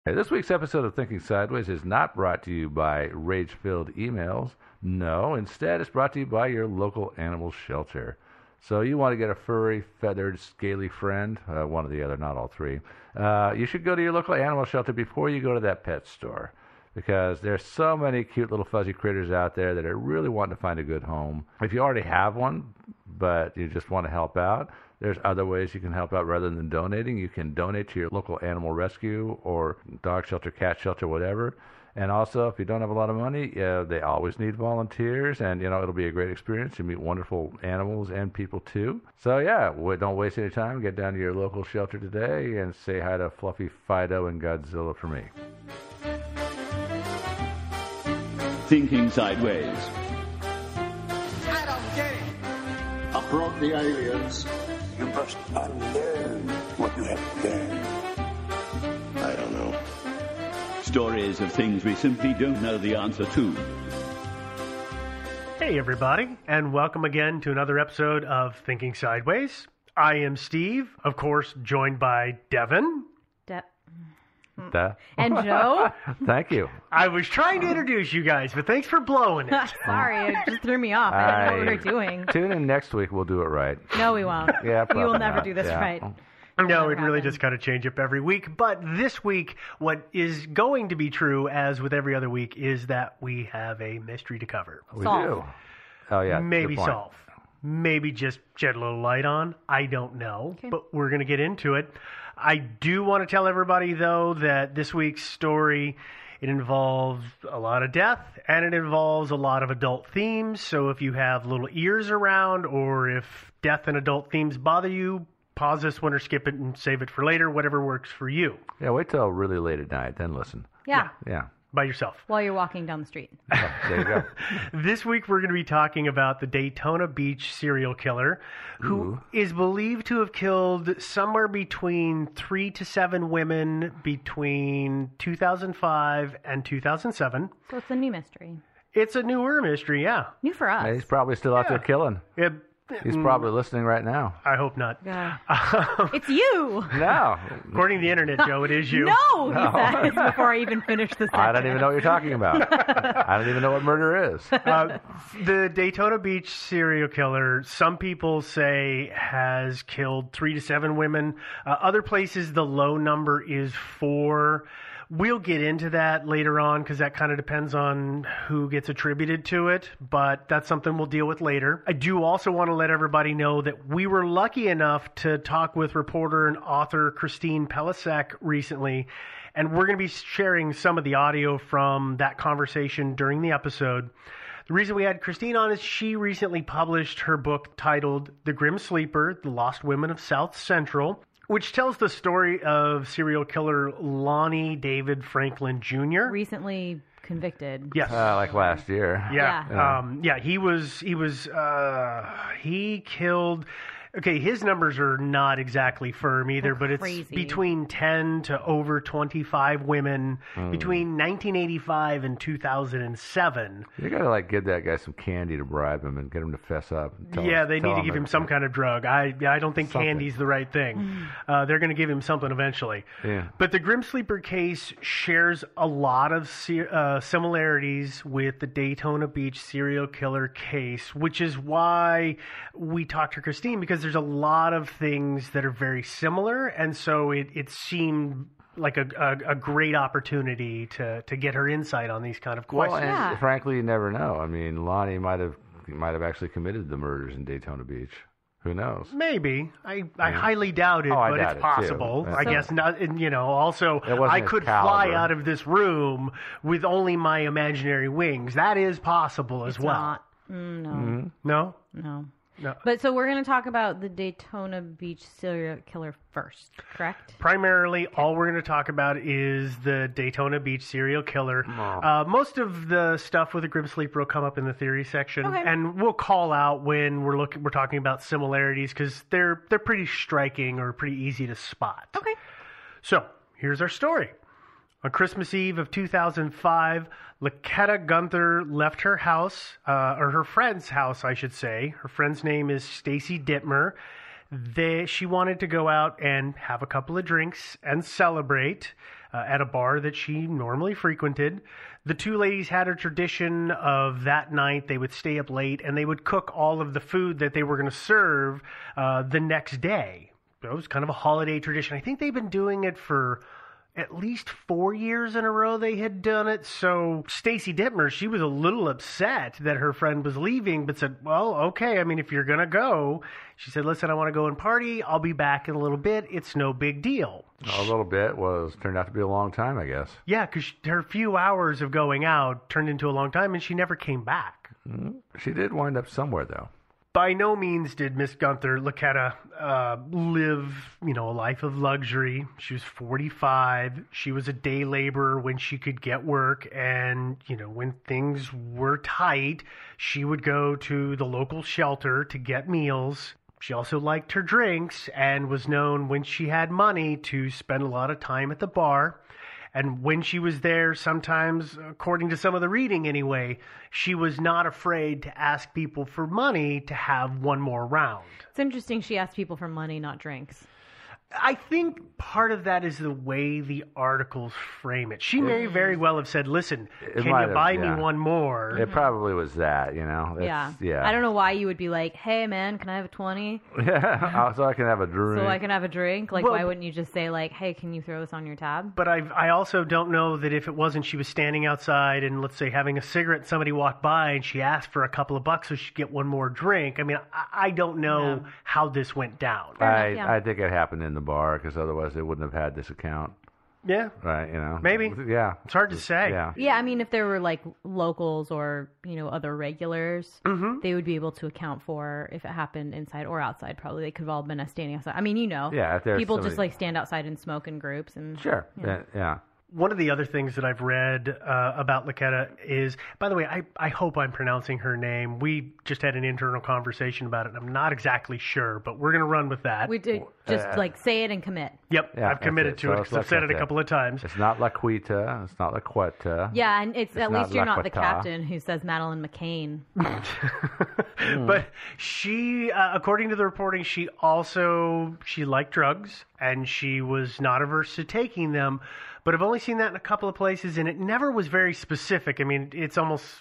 Hey, this week's episode of Thinking Sideways is not brought to you by rage-filled emails. No, instead it's brought to you by your local animal shelter. So you want to get a furry, feathered, scaly friend, one or the other, not all three. You should go to your local animal shelter before you go to that pet store, because there's so many cute little fuzzy critters out there that are really wanting to find a good home. If you already have one, but you just want to help out, there's other ways you can help out rather than donating. You can donate to your local animal rescue or dog shelter, cat shelter, whatever. And also, if you don't have a lot of money, they always need volunteers, and it'll be a great experience. You meet wonderful animals and people too. So yeah, don't waste any time. Get down to your local shelter today and say hi to Fluffy, Fido, and Godzilla for me. Thinking Sideways. I don't get it. I brought the aliens. You must unlearn what you have learned. I don't know. Stories of things we simply don't know the answer to. Hey everybody, and welcome again to another episode of Thinking Sideways. I am Steve, of course, joined by Devin. And Joe. Thank you. I was trying to introduce you guys, but thanks for blowing it. Sorry, it just threw me off. I didn't know what we were doing. Tune in next week. We'll do it right. No, we won't. Yeah, we will probably never not. do this Yeah. right. No, it really just kind of change up every week. But this week, what is going to be true, as with every other week, is that we have a mystery to cover. We Solve. do. Oh yeah. Maybe good point. solve. Maybe just shed a little light on. I don't know. Okay. But we're going to get into it. I do want to tell everybody, though, that this week's story, it involves a lot of death, and it involves a lot of adult themes. So if you have little ears around, or if death and adult themes bother you, pause this one or skip it and save it for later, whatever works for you. Yeah, wait till really late at night, then listen. Yeah, Yeah. By yourself. while you're walking down the street. There you go. This week we're going to be talking about the Daytona Beach serial killer, who is believed to have killed somewhere between 3 to 7 women between 2005 and 2007. So it's a new mystery. It's a newer mystery, yeah. New for us. Hey, he's probably still out there killing. He's probably listening right now. I hope not. Yeah. It's you. No. According to the internet, Joe, it is you. No, he says before I even finish the sentence. I don't even know what you're talking about. I don't even know what murder is. The Daytona Beach serial killer, some people say, has killed 3 to 7 women. Other places, the low number is 4. We'll get into that later on because that kind of depends on who gets attributed to it, but that's something we'll deal with later. I do also want to let everybody know that we were lucky enough to talk with reporter and author Christine Pelisek recently, and we're going to be sharing some of the audio from that conversation during the episode. The reason we had Christine on is she recently published her book titled The Grim Sleeper, The Lost Women of South Central, which tells the story of serial killer Lonnie David Franklin Jr. Recently convicted. Yes. Like last year. Yeah. He killed. Okay, his numbers are not exactly firm either, but it's crazy. between 10 to over 25 women between 1985 and 2007. You gotta give that guy some candy to bribe him and get him to fess up. And tell Yeah, us- they tell need to give him some kind of drug. I don't think Something. candy's the right thing. They're going to give him something eventually. Yeah. But the Grim Sleeper case shares a lot of similarities with the Daytona Beach serial killer case, which is why we talked to Christine, because there's a lot of things that are very similar, and so it seemed like a great opportunity to get her insight on these kind of Well, questions. and frankly, you never know. I mean, Lonnie might have actually committed the murders in Daytona Beach. Who knows? Maybe. I highly doubt it, Oh, I but doubt it's it, possible. too. I guess not. And, also, It wasn't I his could caliber. fly out of this room with only my imaginary wings. That is possible as It's well. not. No. Mm-hmm. No? No. No. But so we're going to talk about the Daytona Beach serial killer first, correct? Primarily, all we're going to talk about is the Daytona Beach serial killer. Most of the stuff with the Grim Sleeper will come up in the theory section, Okay. and we'll call out when we're talking about similarities, because they're pretty striking or pretty easy to spot. Okay. So, here's our story. On Christmas Eve of 2005, Laketta Gunther left her house, or her friend's house, I should say. Her friend's name is Stacy Dittmer. She wanted to go out and have a couple of drinks and celebrate. at a bar that she normally frequented. The two ladies had a tradition of that night they would stay up late and they would cook all of the food that they were going to serve the next day. It was kind of a holiday tradition. I think they've been doing it for at least 4 years in a row they had done it. So Stacy Dittmer, she was a little upset that her friend was leaving, but said, well, okay, I mean, if you're going to go, she said, listen, I want to go and party. I'll be back in a little bit. It's no big deal. A little bit turned out to be a long time, I guess. Yeah, because her few hours of going out turned into a long time, and she never came back. She did wind up somewhere, though. By no means did Miss Gunther Licata live, a life of luxury. She was 45. She was a day laborer when she could get work. And, when things were tight, she would go to the local shelter to get meals. She also liked her drinks and was known when she had money to spend a lot of time at the bar. And when she was there, sometimes, according to some of the reading anyway, she was not afraid to ask people for money to have one more round. It's interesting she asked people for money, not drinks. I think part of that is the way the articles frame it. She may very well have said, listen, can you buy me one more? It probably was that, Yeah. Yeah. I don't know why you would be like, hey, man, can I have a 20? Yeah, so I can have a drink. So I can have a drink? Like, why wouldn't you just say, like, hey, can you throw this on your tab? But I also don't know that if it wasn't she was standing outside and, let's say, having a cigarette, somebody walked by and she asked for a couple of bucks so she'd get one more drink. I mean, I don't know how this went down. I think it happened in the bar, because otherwise they wouldn't have had this account. Yeah. Right, Maybe. Yeah. It's hard to say. Yeah. Yeah, I mean, if there were, like, locals or, other regulars, they would be able to account for if it happened inside or outside, probably. They could have all been standing outside. I mean, Yeah, if there's people somebody... just, like, stand outside and smoke in groups. And Sure. Yeah. One of the other things that I've read about Licata is, by the way, I hope I'm pronouncing her name. We just had an internal conversation about it, and I'm not exactly sure, but we're going to run with that. We did just, say it and commit. Yep, Yeah, I've committed to it because I've said it a couple of times. It's not Laquita. It's not Laqueta. Yeah, and it's at least you're not the Laquita. captain who says Madeline McCain. But she, according to the reporting, she liked drugs, and she was not averse to taking them. But I've only seen that in a couple of places, and it never was very specific. I mean, it's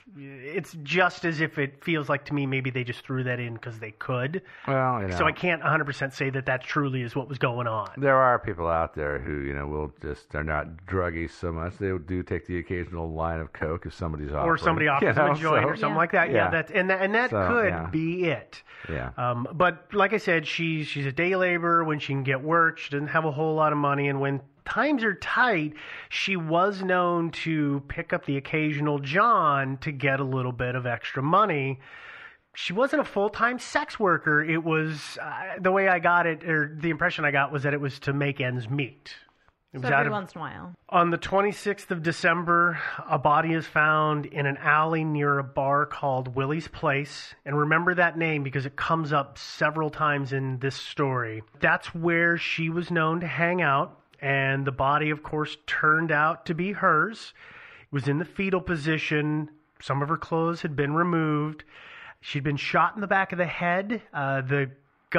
just as if it feels like to me maybe they just threw that in because they could. Well, So I can't 100% say that truly is what was going on. There are people out there who, they're not druggies so much. They do take the occasional line of Coke if somebody's offering. Or somebody offers them a joint or something like that. Yeah, that could be it. Yeah. But like I said, she's a day laborer when she can get work. She doesn't have a whole lot of money, and when times are tight, she was known to pick up the occasional John to get a little bit of extra money. She wasn't a full-time sex worker. It was, the way I got it, or the impression I got was that it was to make ends meet. It was every once in a while. On the 26th of December, a body is found in an alley near a bar called Willie's Place. And remember that name because it comes up several times in this story. That's where she was known to hang out. And the body, of course, turned out to be hers. It was in the fetal position. Some of her clothes had been removed. She'd been shot in the back of the head. The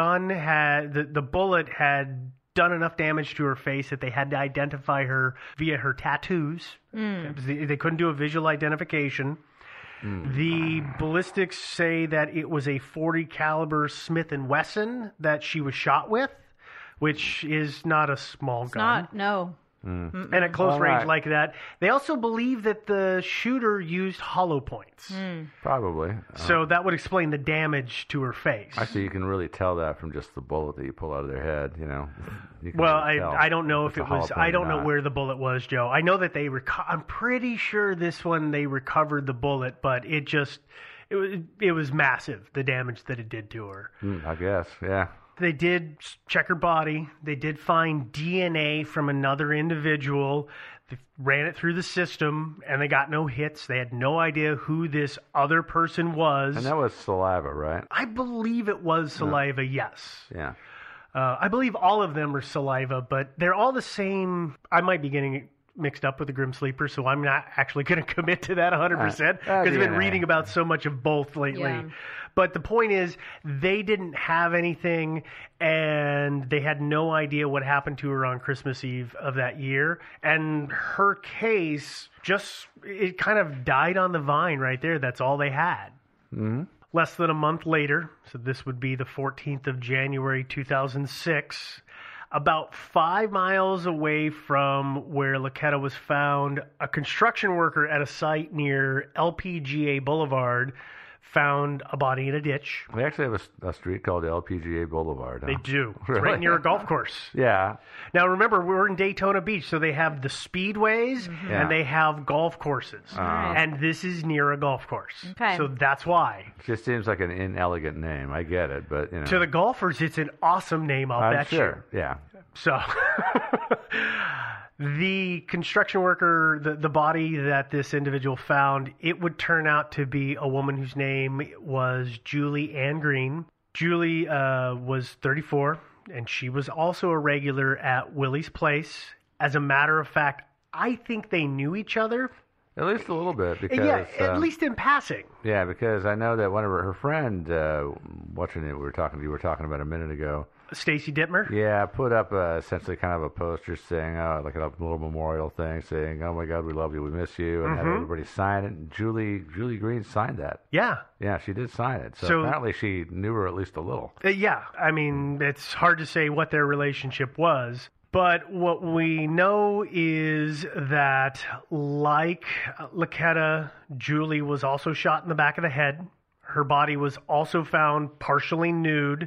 bullet had done enough damage to her face that they had to identify her via her tattoos. They couldn't do a visual identification. The ballistics say that it was a .40 caliber Smith & Wesson that she was shot with, which is not a small gun. No. And at close range like that. They also believe that the shooter used hollow points. Probably. So that would explain the damage to her face. Actually, you can really tell that from just the bullet that you pull out of their head, You can well, really tell I don't know if it's it a hollow was. point I don't or know not. where the bullet was, Joe. I know that I'm pretty sure this one they recovered the bullet, but it was massive, the damage that it did to her. I guess, yeah. They did check her body. They did find DNA from another individual. They ran it through the system, and they got no hits. They had no idea who this other person was. And that was saliva, right? I believe it was saliva, yes. Yeah. I believe all of them are saliva, but they're all the same. I might be getting mixed up with the Grim Sleeper, so I'm not actually going to commit to that 100% because I've been reading about so much of both lately. Yeah. But the point is, they didn't have anything, and they had no idea what happened to her on Christmas Eve of that year. And her case it kind of died on the vine right there. That's all they had. Mm-hmm. Less than a month later, so this would be the 14th of January 2006, about 5 miles away from where Laketta was found, a construction worker at a site near LPGA Boulevard found a body in a ditch. We actually have a street called LPGA Boulevard. Huh? They do. It's Really? right near a golf course. Yeah. Now, remember, we're in Daytona Beach, so they have the speedways Yeah. and they have golf courses. Right. And this is near a golf course. Okay. So that's why. It just seems like an inelegant name. I get it, but, To the golfers, it's an awesome name, I'll I'm bet sure. you. Yeah. So, the construction worker, the body that this individual found, it would turn out to be a woman whose name was Julie Ann Green. Julie was 34, and she was also a regular at Willie's Place. As a matter of fact, I think they knew each other. At least a little bit, because Yeah, at least in passing. yeah, because I know that one of her friend, watching it, you were talking about a minute ago. Stacy Dittmer. Yeah, put up essentially kind of a poster saying, like a little memorial thing, saying, "Oh my God, we love you, we miss you," and had everybody sign it. And Julie Green signed that. Yeah. Yeah, she did sign it. So apparently she knew her at least a little. Yeah, I mean, it's hard to say what their relationship was. But what we know is that, like Laketta, Julie was also shot in the back of the head. Her body was also found partially nude.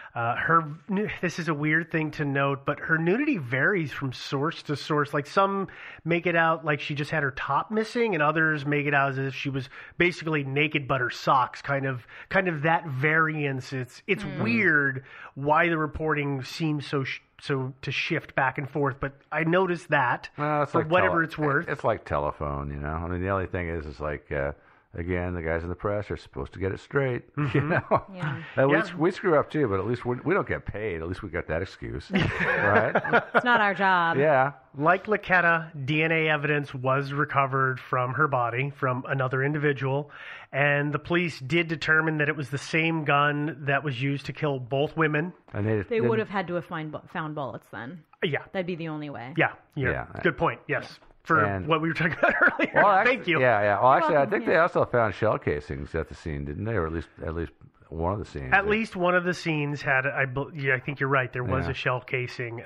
This is a weird thing to note, but her nudity varies from source to source. Like, some make it out like she just had her top missing, and others make it out as if she was basically naked but her socks. Kind of that variance. It's weird why the reporting seems so to shift back and forth. But I noticed that Well, for whatever it's worth. It's like telephone, you know. I mean, the only thing is like. Again, the guys in the press are supposed to get it straight, you know. Yeah. We screw up too, but at least we don't get paid. At least we got that excuse, right? It's not our job. Yeah. Like Laketta, DNA evidence was recovered from her body from another individual, and the police did determine that it was the same gun that was used to kill both women. And They would have had to have found bullets then. Yeah. That'd be the only way. Yeah. Good point. Yes. For what we were talking about earlier. Well, actually, Thank you. Yeah. Well, actually, I think welcome. they also found shell casings at the scene, didn't they? Or at least one of the scenes. At least one of the scenes had, I think you're right, there was Yeah. a shell casing.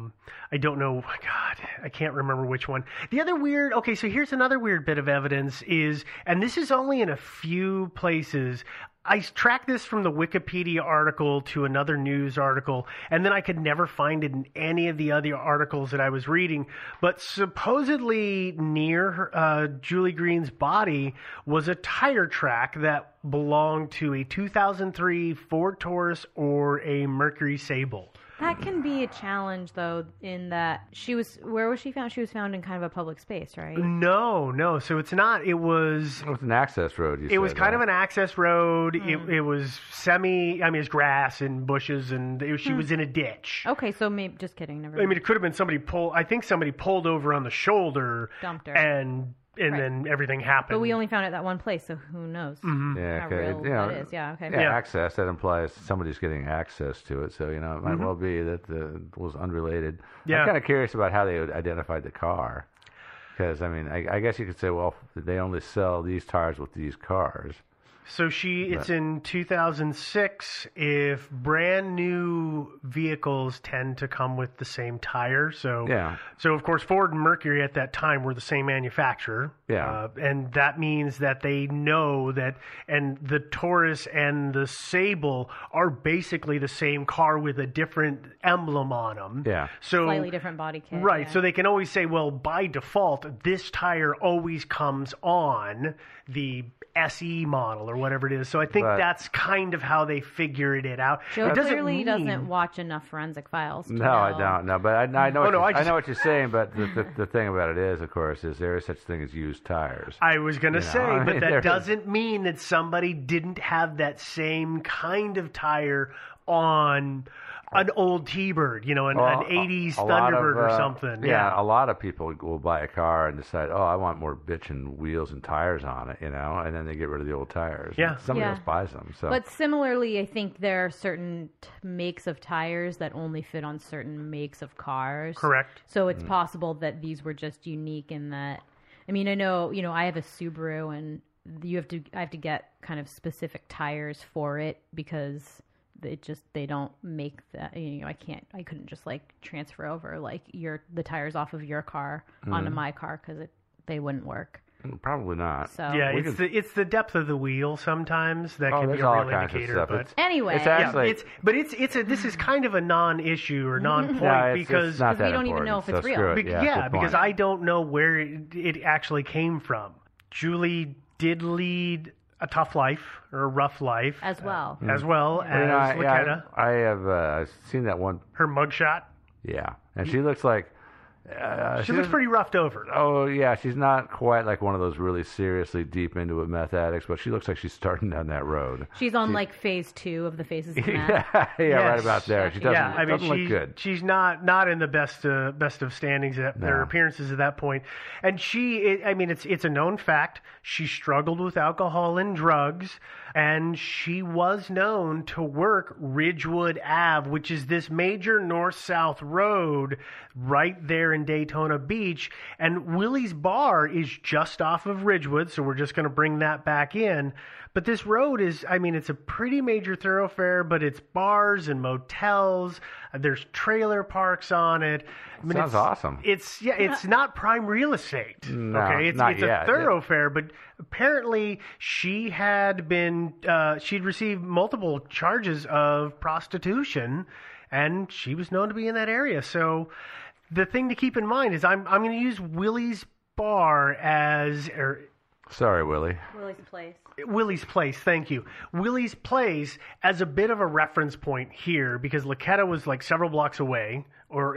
I don't know, God, I can't remember which one. The other weird, okay, so here's another weird bit of evidence is, and this is only in a few places, I tracked this from the Wikipedia article to another news article, and then I could never find it in any of the other articles that I was reading. But supposedly near Julie Green's body was a tire track that belonged to a 2003 Ford Taurus or a Mercury Sable. That can be a challenge, though, in that where was she found? She was found in kind of a public space, right? No. So it's not. It was an access road. It was kind of an access road. It was it's grass and bushes, and she was in a ditch. Okay, so maybe, just kidding. Never I mean, mind. it could have been somebody pulled over on the shoulder, Dumped her. and Right. then everything happened. But we only found it that one place, so who knows Yeah, how okay. real that is. Yeah, okay. Yeah, access, that implies somebody's getting access to it. So, you know, it might well be that it was unrelated. Yeah. I'm kind of curious about how they identified the car. Because, I mean, I guess you could say, well, they only sell these tires with these cars. So it's in 2006. If brand new vehicles tend to come with the same tire, so of course Ford and Mercury at that time were the same manufacturer. Yeah. And that means that they know that, and the Taurus and the Sable are basically the same car with a different emblem on them. Yeah. So Slightly different body kit. right. yeah. So they can always say, well, by default, this tire always comes on the SE model or whatever it is. So I think that's kind of how they figured it out. Joe it clearly doesn't watch enough forensic files. No, I don't. No, but I know. I know what you're saying. But the thing about it is, of course, is there is such thing as used tires. I was going to say, I but mean, that doesn't mean that somebody didn't have that same kind of tire on an old T-Bird, an 80s Thunderbird or something. Yeah, a lot of people will buy a car and decide, I want more bitchin' wheels and tires on it, and then they get rid of the old tires. Yeah. Somebody else buys them. So. But similarly, I think there are certain makes of tires that only fit on certain makes of cars. Correct. So it's possible that these were just unique in that. I mean, I know, I have a Subaru, and I have to get kind of specific tires for it because they don't make that. I couldn't just transfer over the tires off of your car onto my car because they wouldn't work. Probably not. So yeah, it's the depth of the wheel sometimes that can be a real indicator. But anyway, it's actually, this is kind of a non-issue or non-point because we don't even know if it's real. Because I don't know where it actually came from. Julie did lead a tough life or a rough life as well as Laketta. I have seen that one. Her mugshot. Yeah, and she looks like. She looks pretty roughed over. Oh, yeah. She's not quite like one of those really seriously deep into it meth addicts, but she looks like she's starting down that road. She's on phase 2 of the Faces of Meth. Right about there. She doesn't look good. She's not in the best of standings at their appearances at that point. And it's a known fact. She struggled with alcohol and drugs, and she was known to work Ridgewood Ave, which is this major north-south road right there in Daytona Beach. And Willie's Bar is just off of Ridgewood, so we're just going to bring that back in. But this road is, it's a pretty major thoroughfare, but it's bars and motels. There's trailer parks on it. Sounds awesome. It's not prime real estate. No, okay, it's a thoroughfare, but apparently she had been she'd received multiple charges of prostitution, and she was known to be in that area. So the thing to keep in mind is I'm going to use Willie's Bar as. Sorry, Willie. Willie's Place, thank you. Willie's Place as a bit of a reference point here because Laketta was several blocks away,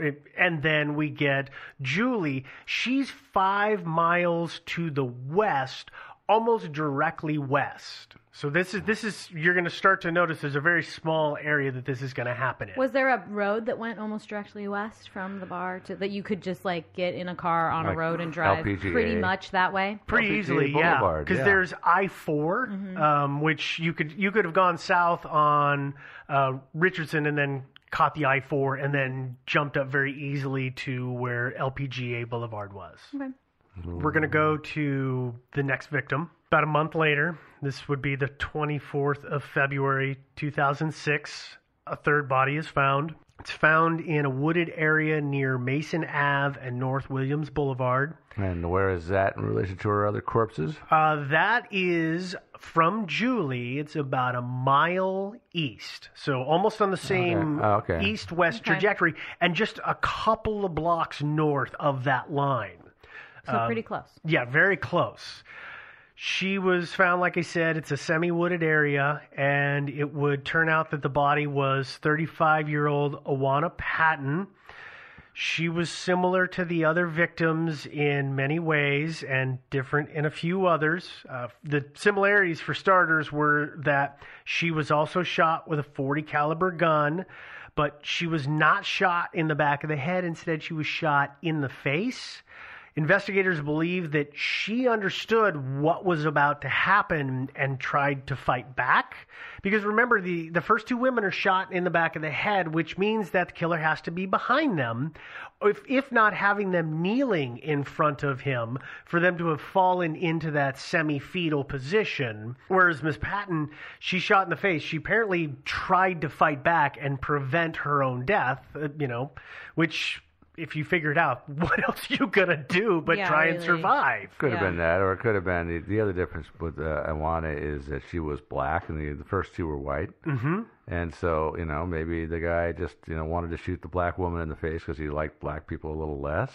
and then we get Julie. She's 5 miles to the west, almost directly west. So this is you're going to start to notice there's a very small area that this is going to happen in. Was there a road that went almost directly west from the bar that you could just get in a car on a road and drive LPGA. Pretty much that way? Pretty LPGA easily, Boulevard, because there's I-4, which you could have gone south on Richardson and then caught the I-4 and then jumped up very easily to where LPGA Boulevard was. Okay. We're going to go to the next victim. About a month later, this would be the 24th of February, 2006, a third body is found. It's found in a wooded area near Mason Ave and North Williams Boulevard. And where is that in relation to her other corpses? That is from Julie. It's about a mile east. So almost on the same east-west trajectory and just a couple of blocks north of that line. So pretty close. Yeah, very close. She was found, like I said, it's a semi-wooded area, and it would turn out that the body was 35-year-old Awana Patton. She was similar to the other victims in many ways and different in a few others. The similarities, for starters, were that she was also shot with a .40 caliber gun, but she was not shot in the back of the head. Instead, she was shot in the face. Investigators believe that she understood what was about to happen and tried to fight back. Because remember, the first 2 women are shot in the back of the head, which means that the killer has to be behind them, if not having them kneeling in front of him for them to have fallen into that semi-fetal position. Whereas Miss Patton, she's shot in the face. She apparently tried to fight back and prevent her own death, which... If you figured out, what else are you going to do but try and survive? Could have been that, or it could have been the other difference with Awana is that she was black and the first 2 were white. Mm-hmm. And so, maybe the guy just, wanted to shoot the black woman in the face because he liked black people a little less,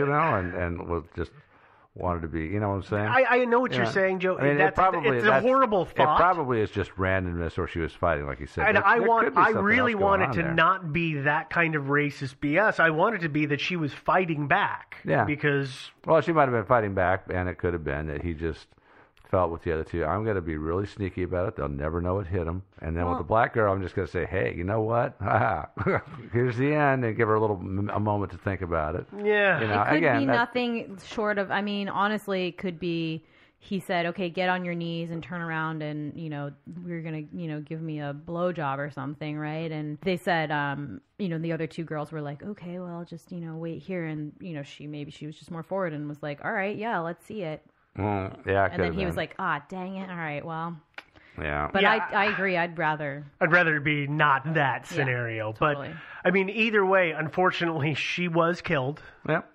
and was just... wanted to be, you know what I'm saying? I know what you're saying, Joe. It's a horrible thought. It probably is just randomness, or she was fighting, like you said. And I really want it to not be that kind of racist BS. I want it to be that she was fighting back. Yeah. Because... Well, she might have been fighting back, and it could have been that he just felt with the other two. I'm going to be really sneaky about it. They'll never know it hit them. And then with the black girl, I'm just going to say, hey, you know what? Here's the end, and give her a moment to think about it. Yeah. You know, It could again, be nothing short of, I mean, honestly, it could be he said, okay, get on your knees and turn around and, you know, we're going to, you know, give me a blowjob or something, right? And they said, you know, the other two girls were like, okay, well, just, you know, wait here. And, you know, she was just more forward and was like, all right, yeah, let's see it. Yeah, And then he was like, dang it. All right, well. Yeah. But Yeah. I agree. I'd rather it be not that scenario. totally. But, I mean, either way, unfortunately, she was killed. Yeah.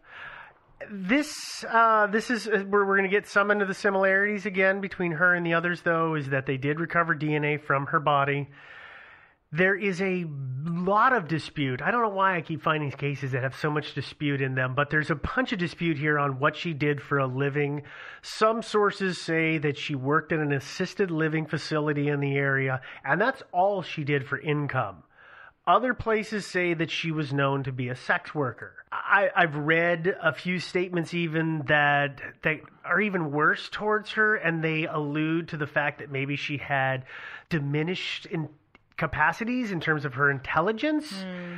This is we're going to get some into the similarities again between her and the others, though, is that they did recover DNA from her body. There is a lot of dispute. I don't know why I keep finding cases that have so much dispute in them, but there's a bunch of dispute here on what she did for a living. Some sources say that she worked at an assisted living facility in the area, and that's all she did for income. Other places say that she was known to be a sex worker. I've read a few statements even that are even worse towards her, and they allude to the fact that maybe she had diminished in capacities in terms of her intelligence.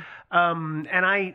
And I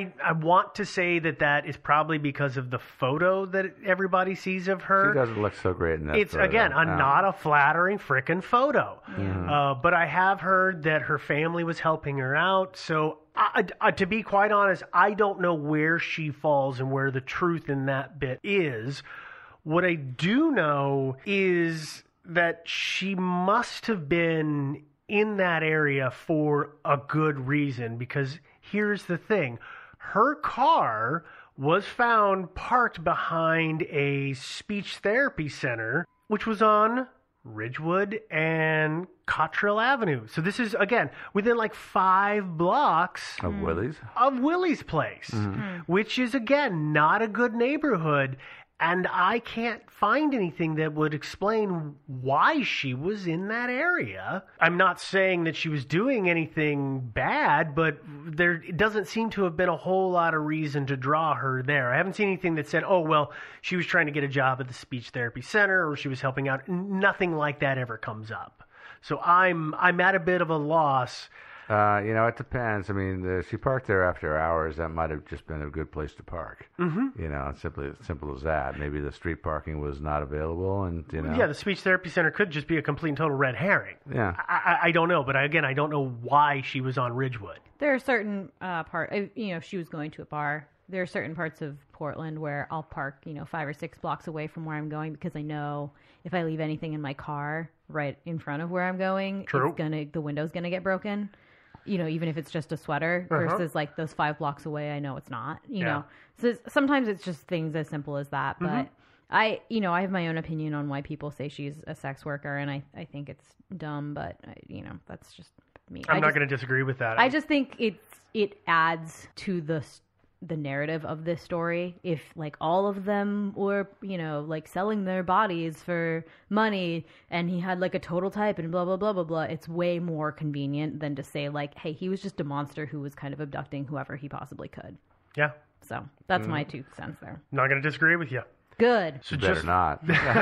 want to say that is probably because of the photo that everybody sees of her. She doesn't look so great in that It's, photo. again, not a flattering frickin' photo. But I have heard that her family was helping her out. So, to be quite honest, I don't know where she falls and where the truth in that bit is. What I do know is that she must have been in that area for a good reason, because here's the thing. Her car was found parked behind a speech therapy center, which was on Ridgewood and Cottrell Avenue. So this is, again, within like 5 blocks Of Willie's? of Willie's place, which is, again, not a good neighborhood. And I can't find anything that would explain why she was in that area. I'm not saying that she was doing anything bad, but it doesn't seem to have been a whole lot of reason to draw her there. I haven't seen anything that said, oh, well, she was trying to get a job at the speech therapy center or she was helping out. Nothing like that ever comes up. So I'm at a bit of a loss. You know, it depends. I mean, she parked there after hours. That might have just been a good place to park. You know, it's simple as that. Maybe the street parking was not available, and you know. Yeah, the speech therapy center could just be a complete and total red herring. Yeah. I don't know, but I don't know why she was on Ridgewood. There are certain you know, if she was going to a bar, there are certain parts of Portland where I'll park, you know, 5 or 6 blocks away from where I'm going because I know if I leave anything in my car right in front of where I'm going, the window's gonna get broken. You know, even if it's just a sweater versus like those 5 blocks away, I know it's not, you know. So sometimes it's just things as simple as that. But I have my own opinion on why people say she's a sex worker, and I think it's dumb, but you know, that's just me. I'm not going to disagree with that. I just think it adds to the narrative of this story. If like all of them were, you know, like selling their bodies for money and he had like a total type and blah, blah, blah, blah, blah, it's way more convenient than to say like, hey, he was just a monster who was kind of abducting whoever he possibly could. Yeah. So that's my 2 cents there. Not going to disagree with you. Good. So Better not.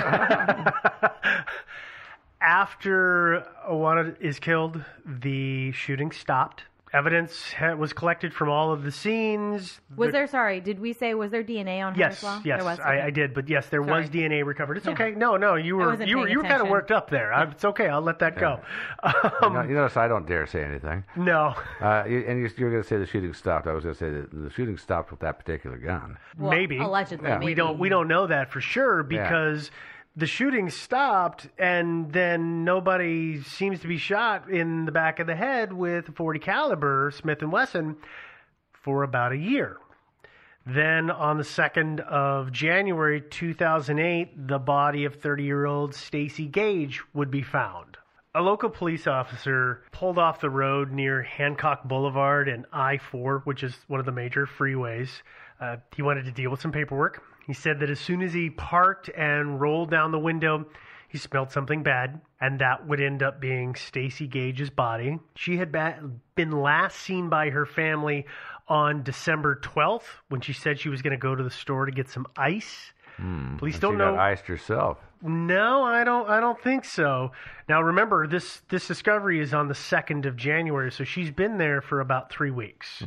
After Oana is killed, the shooting stopped. Evidence was collected from all of the scenes. Did we say, was there DNA on her Yes, as well? yes, There was? I did, but yes, there was DNA recovered. It's okay. No, you were wasn't you were paying kind of attention. worked up there. It's okay. I'll let that go. You notice I don't dare say anything. No, You're going to say the shooting stopped. I was going to say that the shooting stopped with that particular gun. Well, maybe allegedly. Yeah. Maybe. we don't know that for sure because the shooting stopped and then nobody seems to be shot in the back of the head with a .40 caliber Smith & Wesson for about a year. Then on the 2nd of January 2008, the body of 30-year-old Stacy Gage would be found. A local police officer pulled off the road near Hancock Boulevard and I-4, which is one of the major freeways. He wanted to deal with some paperwork. He said that as soon as he parked and rolled down the window, he smelled something bad, and that would end up being Stacy Gage's body. She had been last seen by her family on December 12th when she said she was going to go to the store to get some ice. Police And don't she know. got iced herself. No, I don't think so. Now remember, this discovery is on the 2nd of January, so she's been there for about 3 weeks.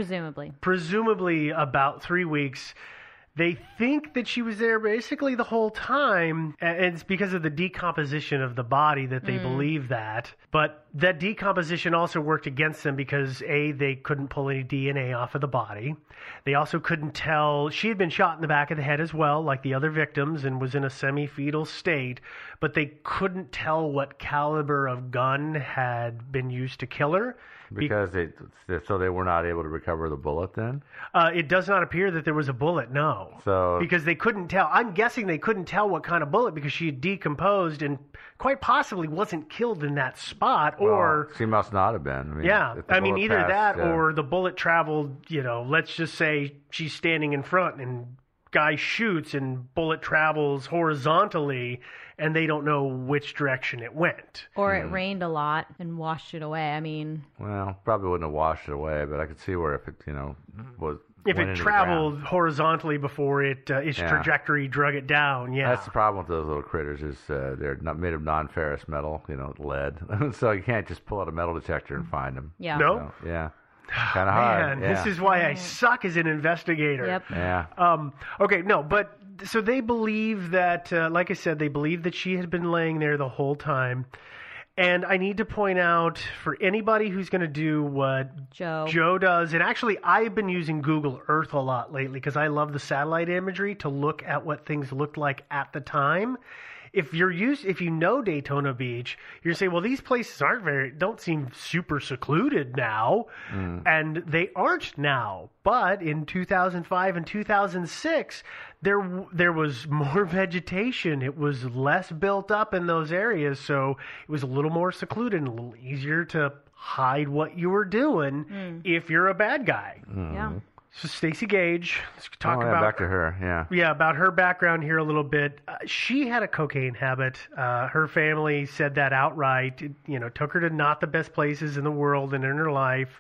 Presumably about 3 weeks. They think that she was there basically the whole time, and it's because of the decomposition of the body that they believe that. But that decomposition also worked against them because, A, they couldn't pull any DNA off of the body. They also couldn't tell. She had been shot in the back of the head as well, like the other victims, and was in a semi-fetal state, but they couldn't tell what caliber of gun had been used to kill her. Because they were not able to recover the bullet then? It does not appear that there was a bullet, no. So because they couldn't tell. I'm guessing they couldn't tell what kind of bullet because she had decomposed and quite possibly wasn't killed in that spot. Or she must not have been. I mean, either that or the bullet traveled, let's just say she's standing in front and guy shoots and bullet travels horizontally and they don't know which direction it went. Or it rained a lot and washed it away. Well, probably wouldn't have washed it away, but I could see where if it, was... If it traveled horizontally before its trajectory drug it down, That's the problem with those little critters is they're not made of non-ferrous metal, lead. So you can't just pull out a metal detector and find them. Yeah. No? So, yeah. Kind of hard. Man, this is why I suck as an investigator. Yep. Yeah. Okay, no, but so they believe that, like I said, they believe that she had been laying there the whole time. And I need to point out for anybody who's going to do what Joe does, and actually I've been using Google Earth a lot lately because I love the satellite imagery to look at what things looked like at the time. If you know Daytona Beach, you're saying, well, these places don't seem super secluded now, and they aren't now. But in 2005 and 2006, there was more vegetation. It was less built up in those areas, so it was a little more secluded and a little easier to hide what you were doing if you're a bad guy. Yeah. So Stacey Gage, let's talk about back to her. Yeah, about her background here a little bit. She had a cocaine habit. Her family said that outright. It, took her to not the best places in the world and in her life.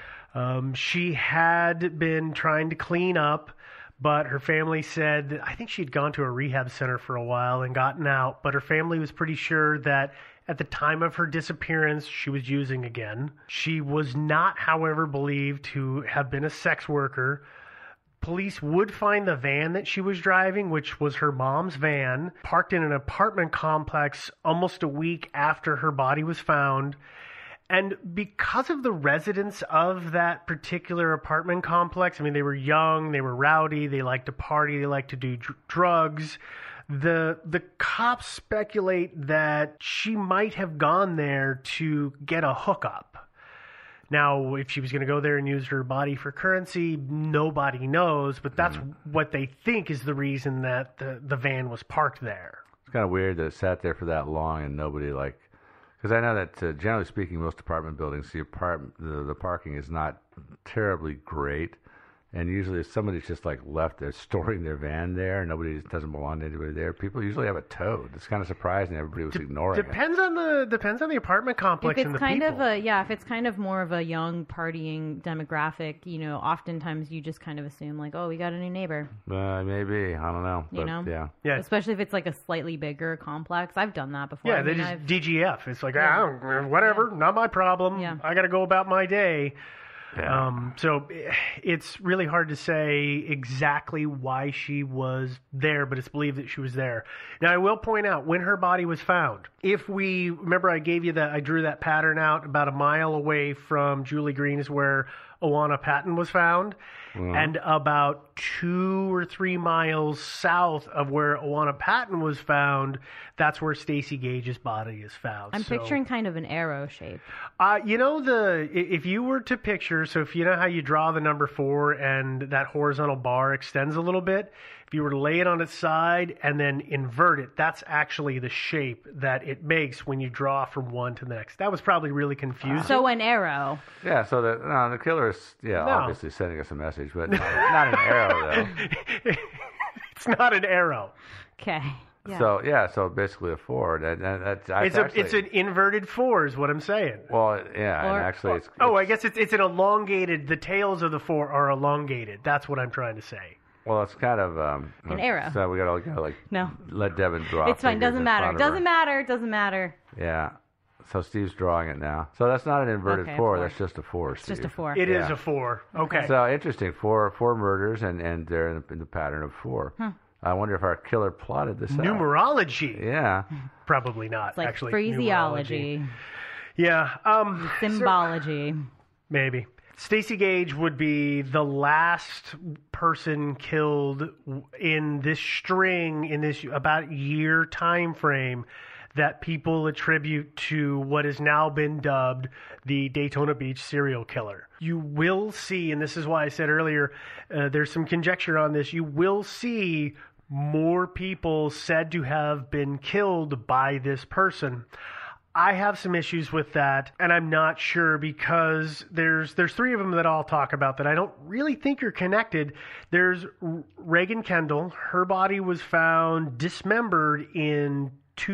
She had been trying to clean up, but her family said, I think she'd gone to a rehab center for a while and gotten out, but her family was pretty sure that at the time of her disappearance, she was using again. She was not, however, believed to have been a sex worker. Police would find the van that she was driving, which was her mom's van, parked in an apartment complex almost a week after her body was found. And because of the residents of that particular apartment complex, they were young, they were rowdy, they liked to party, they liked to do drugs. The cops speculate that she might have gone there to get a hookup. Now, if she was going to go there and use her body for currency, nobody knows, but that's what they think is the reason that the van was parked there. It's kind of weird that it sat there for that long and nobody, because I know that generally speaking, most apartment buildings, the parking is not terribly great. And usually if somebody's just left there storing their van there and nobody doesn't belong to anybody there, people usually have it towed. It's kind of surprising everybody was ignoring depends on the apartment complex and the people. If it's kind of more of a young partying demographic, oftentimes you just kind of assume we got a new neighbor. Maybe, I don't know. Yeah. Especially if it's a slightly bigger complex. I've done that before. Yeah, they just DGF. It's whatever, not my problem. Yeah. I got to go about my day. Yeah. So it's really hard to say exactly why she was there, but it's believed that she was there. Now, I will point out, when her body was found, if we remember, I drew that pattern out about a mile away from Julie Green is where Oana Patton was found, and about 2 or 3 miles south of where Oana Patton was found, that's where Stacey Gage's body is found. I'm picturing kind of an arrow shape. If you were to picture, so if you know how you draw the number 4 and that horizontal bar extends a little bit, if you were to lay it on its side and then invert it, that's actually the shape that it makes when you draw from one to the next. That was probably really confusing. So an arrow. Yeah, so the killer is, obviously sending us a message, but not an arrow, though. It's not an arrow. Okay. Yeah. So basically a 4. It's an inverted 4 is what I'm saying. Well, yeah, and actually I guess it's an elongated, the tails of the 4 are elongated. That's what I'm trying to say. Well, it's kind of an arrow. So we gotta like No. let Devin draw. It's fine. figures Doesn't in matter. front of her. Doesn't matter. Doesn't matter. Yeah. So Steve's drawing it now. So that's not an inverted Okay, 4. four. That's just a 4. It's just a Steve. 4. It is Yeah. a 4. Okay. So interesting. Four murders, and they're in the pattern of 4. I wonder if our killer plotted this out. Numerology. Yeah. Probably not, It's like actually. phraseology, Numerology. Yeah. symbology. Maybe. Stacey Gage would be the last person killed in this string, in this about year time frame, that people attribute to what has now been dubbed the Daytona Beach serial killer. You will see, and this is why I said earlier, there's some conjecture on this, you will see more people said to have been killed by this person. I have some issues with that, and I'm not sure because there's 3 of them that I'll talk about that I don't really think are connected. There's Reagan Kendall. Her body was found dismembered in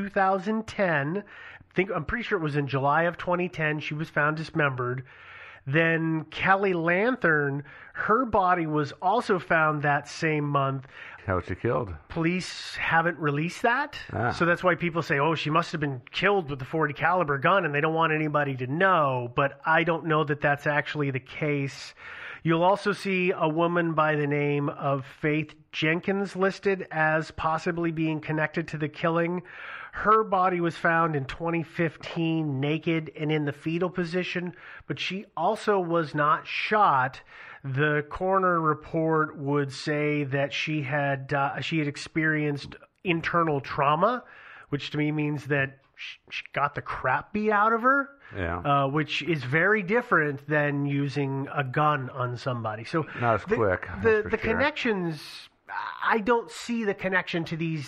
2010. I'm pretty sure it was in July of 2010. She was found dismembered. Then Kelly Lanthern, her body was also found that same month. How was she killed? Police haven't released that. So that's why people say, oh, she must have been killed with the .40 caliber gun, and they don't want anybody to know. But I don't know that that's actually the case. You'll also see a woman by the name of Faith Jenkins listed as possibly being connected to the killing. Her body was found in 2015 naked and in the fetal position, but she also was not shot. The coroner report would say that she had experienced internal trauma, which to me means that she got the crap beat out of her. Yeah. Which is very different than using a gun on somebody. So not as quick. The connections, I don't see the connection to these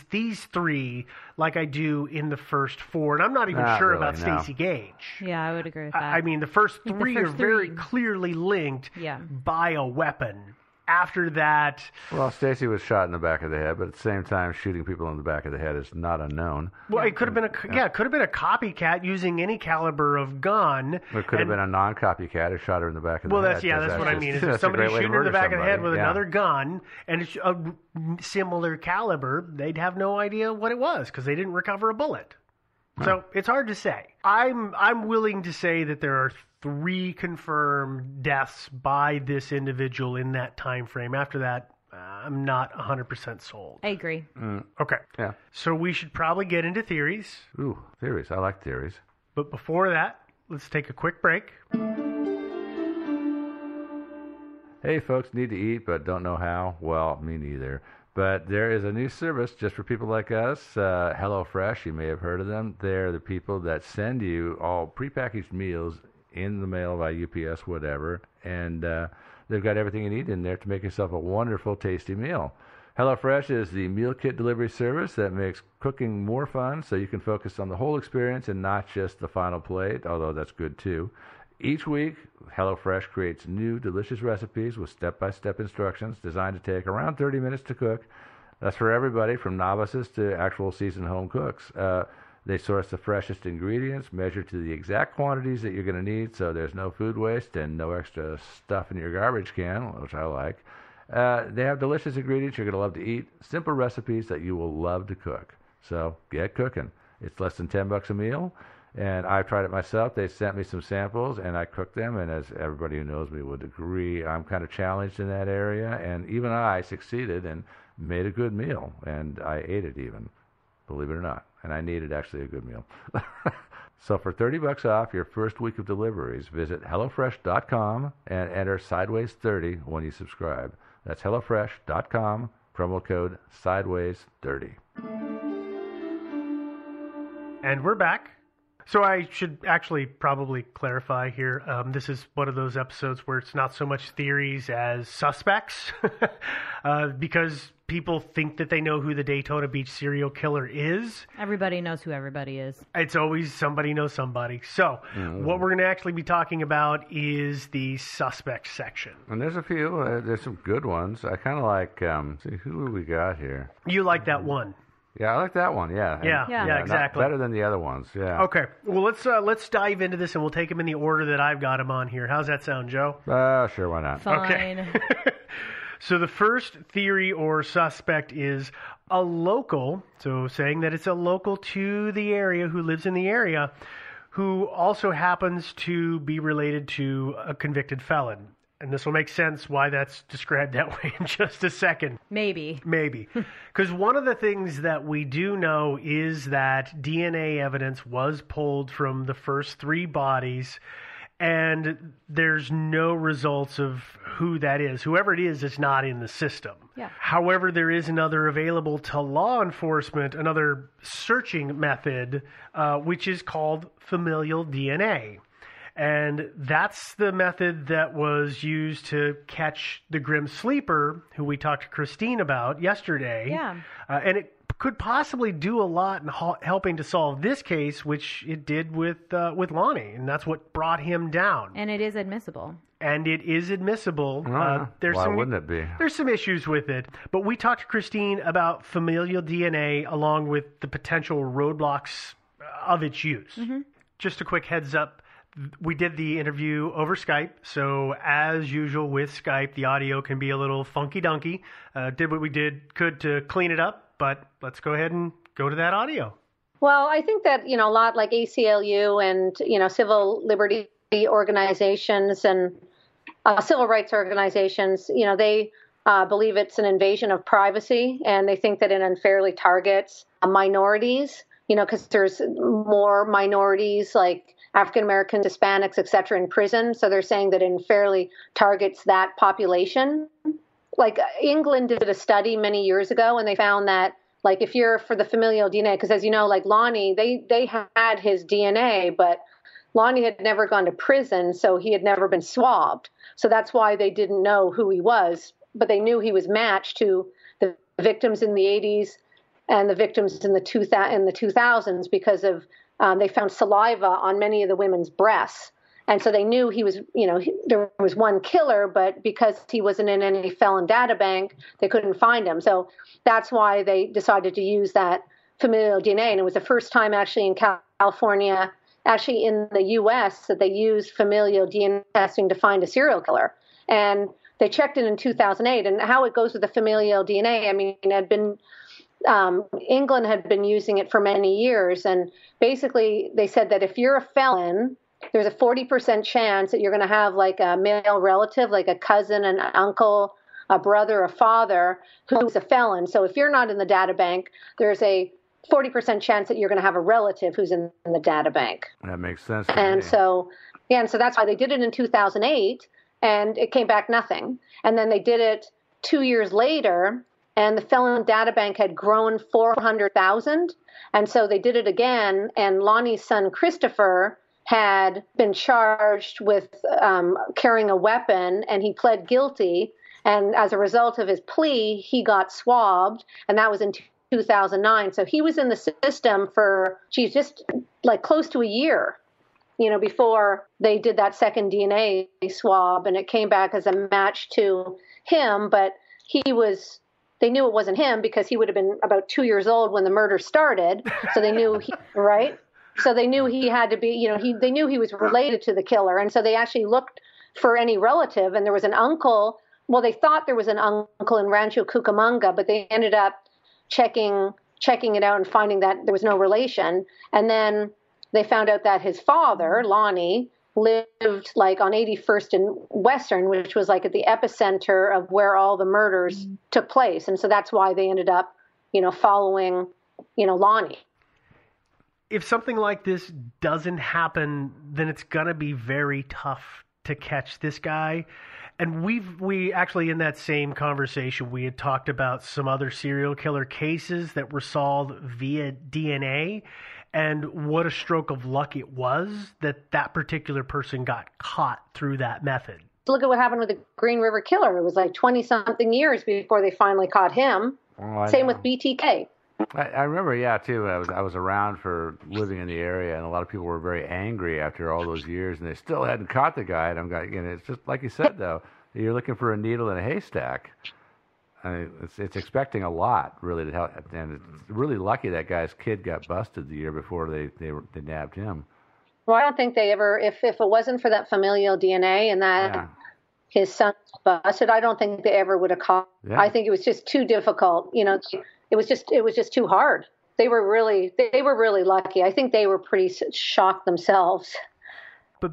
3 like I do in the first 4, and I'm not even sure really, about no. Stacey Gage. Yeah, I would agree with that. I mean, the first 3 are first very 3. clearly linked Yeah. by a weapon. After that, Well, Stacy was shot in the back of the head, but at the same time, shooting people in the back of the head is not unknown. well, it could have been it could have been a copycat using any caliber of gun. It could have been a non-copycat who shot her in the back of the Well, head. that's what I mean. Is That's if a somebody's great way to shooting her in the murder back of the head somebody. with Yeah. another gun and it's a similar caliber, they'd have no idea what it was because they didn't recover a bullet. So it's hard to say. I'm willing to say that there are 3 confirmed deaths by this individual in that time frame. After that, I'm not 100% sold. I agree. Okay. Yeah. So we should probably get into theories. Ooh, theories. I like theories. But before that, let's take a quick break. Hey, folks, need to eat but don't know how? Well, me neither. But there is a new service just for people like us, HelloFresh. You may have heard of them. They're the people that send you all prepackaged meals in the mail by UPS, whatever, and they've got everything you need in there to make yourself a wonderful, tasty meal. HelloFresh is the meal kit delivery service that makes cooking more fun so you can focus on the whole experience and not just the final plate, although that's good too. Each week, HelloFresh creates new delicious recipes with step-by-step instructions designed to take around 30 minutes to cook. That's for everybody from novices to actual seasoned home cooks. They source the freshest ingredients, measure to the exact quantities that you're going to need so there's no food waste and no extra stuff in your garbage can, which I like. They have delicious ingredients you're going to love to eat, simple recipes that you will love to cook. So get cooking. It's less than $10 a meal. And I've tried it myself. They sent me some samples, and I cooked them. And as everybody who knows me would agree, I'm kind of challenged in that area. And even I succeeded and made a good meal. And I ate it even, believe it or not. And I needed actually a good meal. So for $30 off your first week of deliveries, visit HelloFresh.com and enter Sideways30 when you subscribe. That's HelloFresh.com, promo code Sideways30. And we're back. So I should actually probably clarify here. This is one of those episodes where it's not so much theories as suspects, because people think that they know who the Daytona Beach serial killer is. Everybody knows who everybody is. It's always somebody knows somebody. So what we're going to actually be talking about is the suspect section. And there's a few. There's some good ones. I kind of like, see, who we got here? You like that one. Yeah, I like that one. Yeah. Yeah, not exactly. Better than the other ones. Yeah. Okay. Well, let's dive into this, and we'll take them in the order that I've got them on here. How's that sound, Joe? Sure, why not? Fine. Okay. So the first theory or suspect is a local, so saying that it's a local to the area who lives in the area, who also happens to be related to a convicted felon. And this will make sense why that's described that way in just a second. Maybe. Because one of the things that we do know is that DNA evidence was pulled from the first 3 bodies, and there's no results of who that is. Whoever it is not in the system. Yeah. However, there is another available to law enforcement, another searching method, which is called familial DNA. And that's the method that was used to catch the Grim Sleeper, who we talked to Christine about yesterday. Yeah. And it could possibly do a lot in helping to solve this case, which it did with Lonnie, and that's what brought him down. And it is admissible. Why wouldn't it be? There's some issues with it, but we talked to Christine about familial DNA along with the potential roadblocks of its use. Mm-hmm. Just a quick heads up. We did the interview over Skype, so as usual with Skype, the audio can be a little funky-dunky. Did what we could to clean it up, but let's go ahead and go to that audio. Well, I think that, a lot like ACLU and, civil liberty organizations and civil rights organizations, they believe it's an invasion of privacy, and they think that it unfairly targets minorities, because there's more minorities like African Americans, Hispanics, et cetera, in prison. So they're saying that it unfairly targets that population. Like England did a study many years ago, and they found that, like, if you're for the familial DNA, because as you know, like Lonnie, they had his DNA, but Lonnie had never gone to prison, so he had never been swabbed. So that's why they didn't know who he was, but they knew he was matched to the victims in the 80s and the victims in the 2000s because of they found saliva on many of the women's breasts. And so they knew he was, there was one killer, but because he wasn't in any felon data bank, they couldn't find him. So that's why they decided to use that familial DNA. And it was the first time actually in California, actually in the U.S., that they used familial DNA testing to find a serial killer. And they checked it in 2008. And how it goes with the familial DNA, I mean, it had been England had been using it for many years. And basically they said that if you're a felon, there's a 40% chance that you're going to have like a male relative, like a cousin, an uncle, a brother, a father who's a felon. So if you're not in the data bank, there's a 40% chance that you're going to have a relative who's in the data bank. That makes sense. And so that's why they did it in 2008, and it came back nothing. And then they did it 2 years later, and the felon data bank had grown 400,000. And so they did it again, and Lonnie's son, Christopher, had been charged with carrying a weapon, and he pled guilty. And as a result of his plea, he got swabbed, and that was in 2009. So he was in the system for, just like close to a year, before they did that second DNA swab, and it came back as a match to him. But they knew it wasn't him because he would have been about 2 years old when the murder started. So they knew, right? So they knew he had to be, they knew he was related to the killer. And so they actually looked for any relative, and there was an uncle. Well, they thought there was an uncle in Rancho Cucamonga, but they ended up checking it out and finding that there was no relation. And then they found out that his father, Lonnie, lived like on 81st and Western, which was like at the epicenter of where all the murders took place. And so that's why they ended up, following, Lonnie. If something like this doesn't happen, then it's going to be very tough to catch this guy. And we actually, in that same conversation, we had talked about some other serial killer cases that were solved via DNA, and what a stroke of luck it was that particular person got caught through that method. Look at what happened with the Green River Killer. It was like 20-something years before they finally caught him. Same with BTK. I remember, too. I was around for living in the area, and a lot of people were very angry after all those years, and they still hadn't caught the guy. And I'm going, it's just like you said, though. You're looking for a needle in a haystack. I mean, it's expecting a lot, really, to help, and it's really lucky that guy's kid got busted the year before they nabbed him. Well, I don't think they ever, if it wasn't for that familial DNA and that his son busted. I don't think they ever would have caught. Yeah. I think it was just too difficult. It was just too hard. They were really lucky. I think they were pretty shocked themselves. But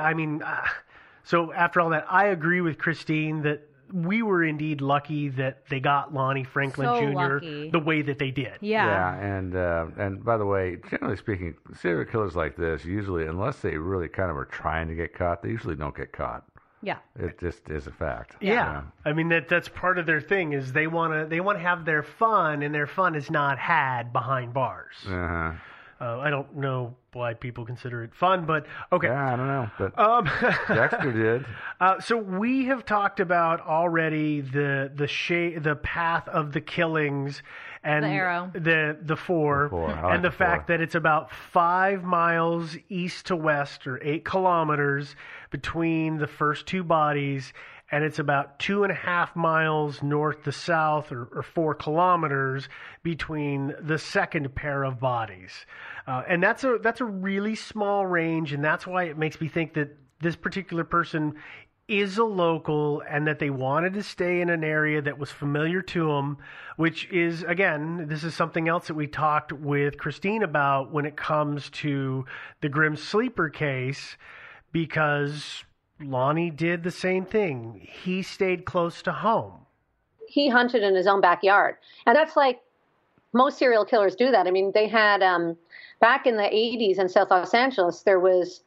so after all that, I agree with Christine that we were indeed lucky that they got Lonnie Franklin So Jr. lucky. the way that they did. Yeah. And by the way, generally speaking, serial killers like this usually, unless they really kind of are trying to get caught, they usually don't get caught. Yeah. It just is a fact. Yeah. I mean that's part of their thing is they want to have their fun, and their fun is not had behind bars. Uh-huh. I don't know why people consider it fun, but okay. Yeah, I don't know, but Dexter did. So we have talked about already the path of the killings and The arrow. the four, I like the fact that it's about 5 miles east to west, or 8 kilometers between the first two bodies, and it's about 2.5 miles north to south, or 4 kilometers between the second pair of bodies. And that's a really small range, and that's why it makes me think that this particular person is a local and that they wanted to stay in an area that was familiar to them, which is, again, this is something else that we talked with Christine about when it comes to the Grim Sleeper case, because Lonnie did the same thing. He stayed close to home. He hunted in his own backyard. And that's like most serial killers do that. I mean, they had back in the 80s in South Los Angeles, there was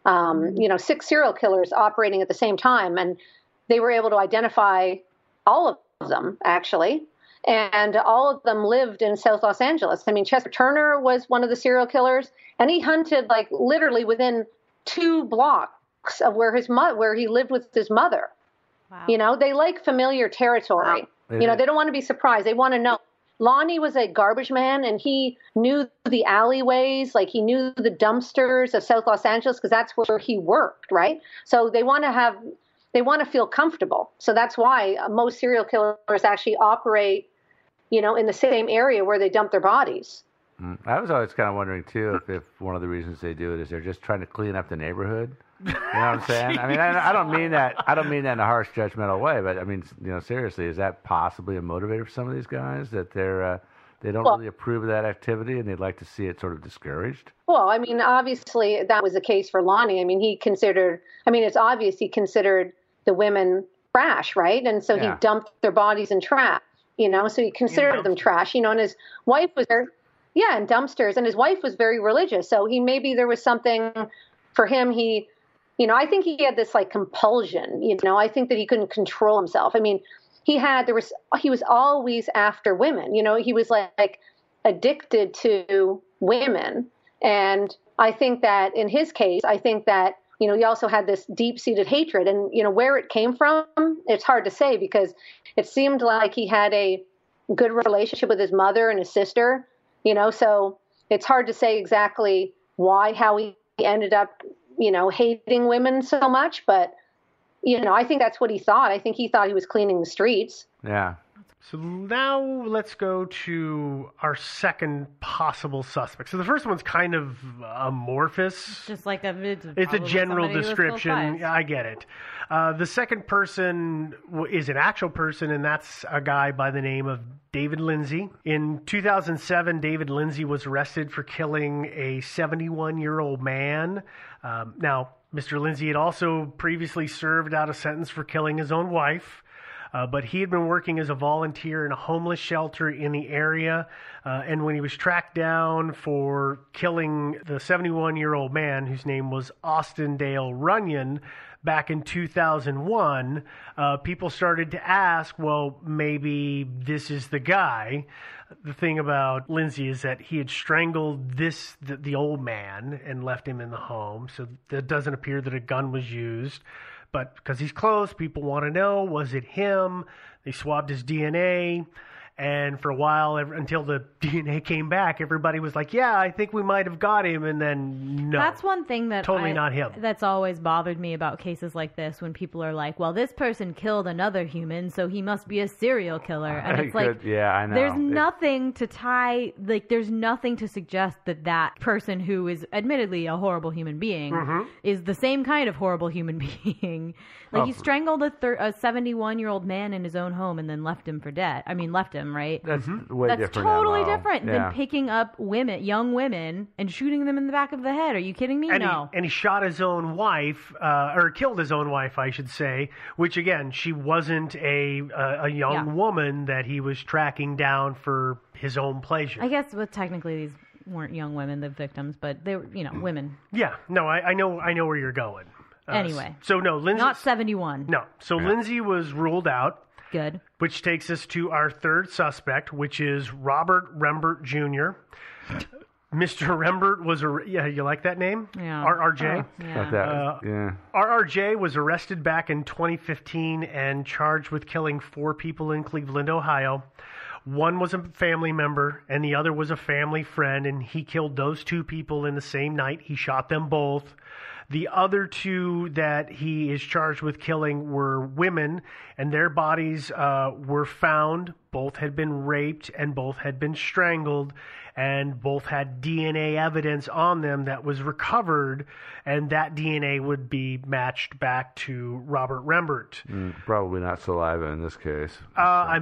6 serial killers operating at the same time, and they were able to identify all of them, actually. And all of them lived in South Los Angeles. I mean, Chester Turner was one of the serial killers, and he hunted like literally within 2 blocks of where he lived with his mother. Wow. They like familiar territory. Wow. They don't want to be surprised. They want to know. Lonnie was a garbage man, and he knew the alleyways, like he knew the dumpsters of South Los Angeles, because that's where he worked, right? So they want to feel comfortable. So that's why most serial killers actually operate, in the same area where they dump their bodies. I was always kind of wondering too if one of the reasons they do it is they're just trying to clean up the neighborhood. You know what I'm saying? I mean, I don't mean that in a harsh, judgmental way, but I mean, seriously, is that possibly a motivator for some of these guys that they don't really approve of that activity and they'd like to see it sort of discouraged? Well, I mean, obviously that was the case for Lonnie. I mean, it's obvious he considered the women trash, right? And so he dumped their bodies in trash. So he considered them trash. And his wife was there. Yeah, in dumpsters. And his wife was very religious. So maybe there was something for him. I think he had this like compulsion, I think that he couldn't control himself. I mean, he was always after women, he was like addicted to women. And I think that in his case, he also had this deep-seated hatred, and, where it came from, it's hard to say, because it seemed like he had a good relationship with his mother and his sister. So it's hard to say exactly how he ended up, hating women so much. But, I think that's what he thought. I think he thought he was cleaning the streets. Yeah. So now let's go to our second possible suspect. So the first one's kind of amorphous. Just like it's a general description. I get it. The second person is an actual person, and that's a guy by the name of David Lindsay. In 2007, David Lindsay was arrested for killing a 71-year-old man. Now, Mr. Lindsay had also previously served out a sentence for killing his own wife. But he had been working as a volunteer in a homeless shelter in the area. And when he was tracked down for killing the 71-year-old man, whose name was Austin Dale Runyon, back in 2001, people started to ask, well, maybe this is the guy. The thing about Lindsay is that he had strangled the old man and left him in the home. So it doesn't appear that a gun was used. But because he's close, people want to know, was it him? They swabbed his DNA. And for a while, until the DNA came back, everybody was like, yeah, I think we might have got him. And then, no. That's one thing that totally not him. That's always bothered me about cases like this, when people are like, well, this person killed another human, so he must be a serial killer. And it's like, yeah, I know. There's nothing to tie, like, there's nothing to suggest that that person who is admittedly a horrible human being is the same kind of horrible human being. Like, he strangled a 71-year-old man in his own home and then left him for dead. I mean, left him, right? That's way That's different. totally MO. different than picking up young women, and shooting them in the back of the head. Are you kidding me? And No. he shot his own wife, or killed his own wife, I should say, which, again, she wasn't a young woman that he was tracking down for his own pleasure. I guess, well, technically these weren't young women, the victims, but they were, women. Yeah, no, I know where you're going. Anyway. So, no, Lindsay... Not 71. No, so Lindsay was ruled out. Good. Which takes us to our third suspect, which is Robert Rembert Jr. Mr. Rembert was you like that name? Yeah. RRJ? Yeah. RRJ was arrested back in 2015 and charged with killing 4 people in Cleveland, Ohio. One was a family member, and the other was a family friend, and he killed those 2 people in the same night. He shot them both. The other 2 that he is charged with killing were women, and their bodies were found. Both had been raped, and both had been strangled, and both had DNA evidence on them that was recovered, and that DNA would be matched back to Robert Rembert. Probably not saliva in this case. I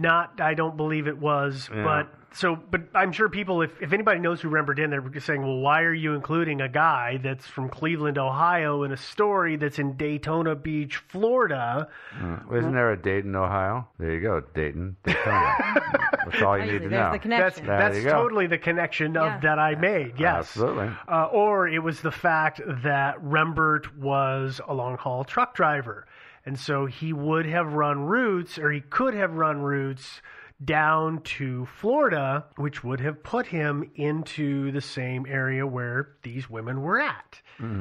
don't believe it was, but I'm sure people, if anybody knows who Rembert is, they're saying, well, why are you including a guy that's from Cleveland, Ohio, in a story that's in Daytona Beach, Florida? Isn't there a Dayton, Ohio? There you go, Dayton, Daytona. That's all you need to know. There's the connection. That's totally the connection that I made, yes. Absolutely. Or it was the fact that Rembert was a long-haul truck driver, and so he would have run routes, or he could have run routes down to Florida, which would have put him into the same area where these women were at.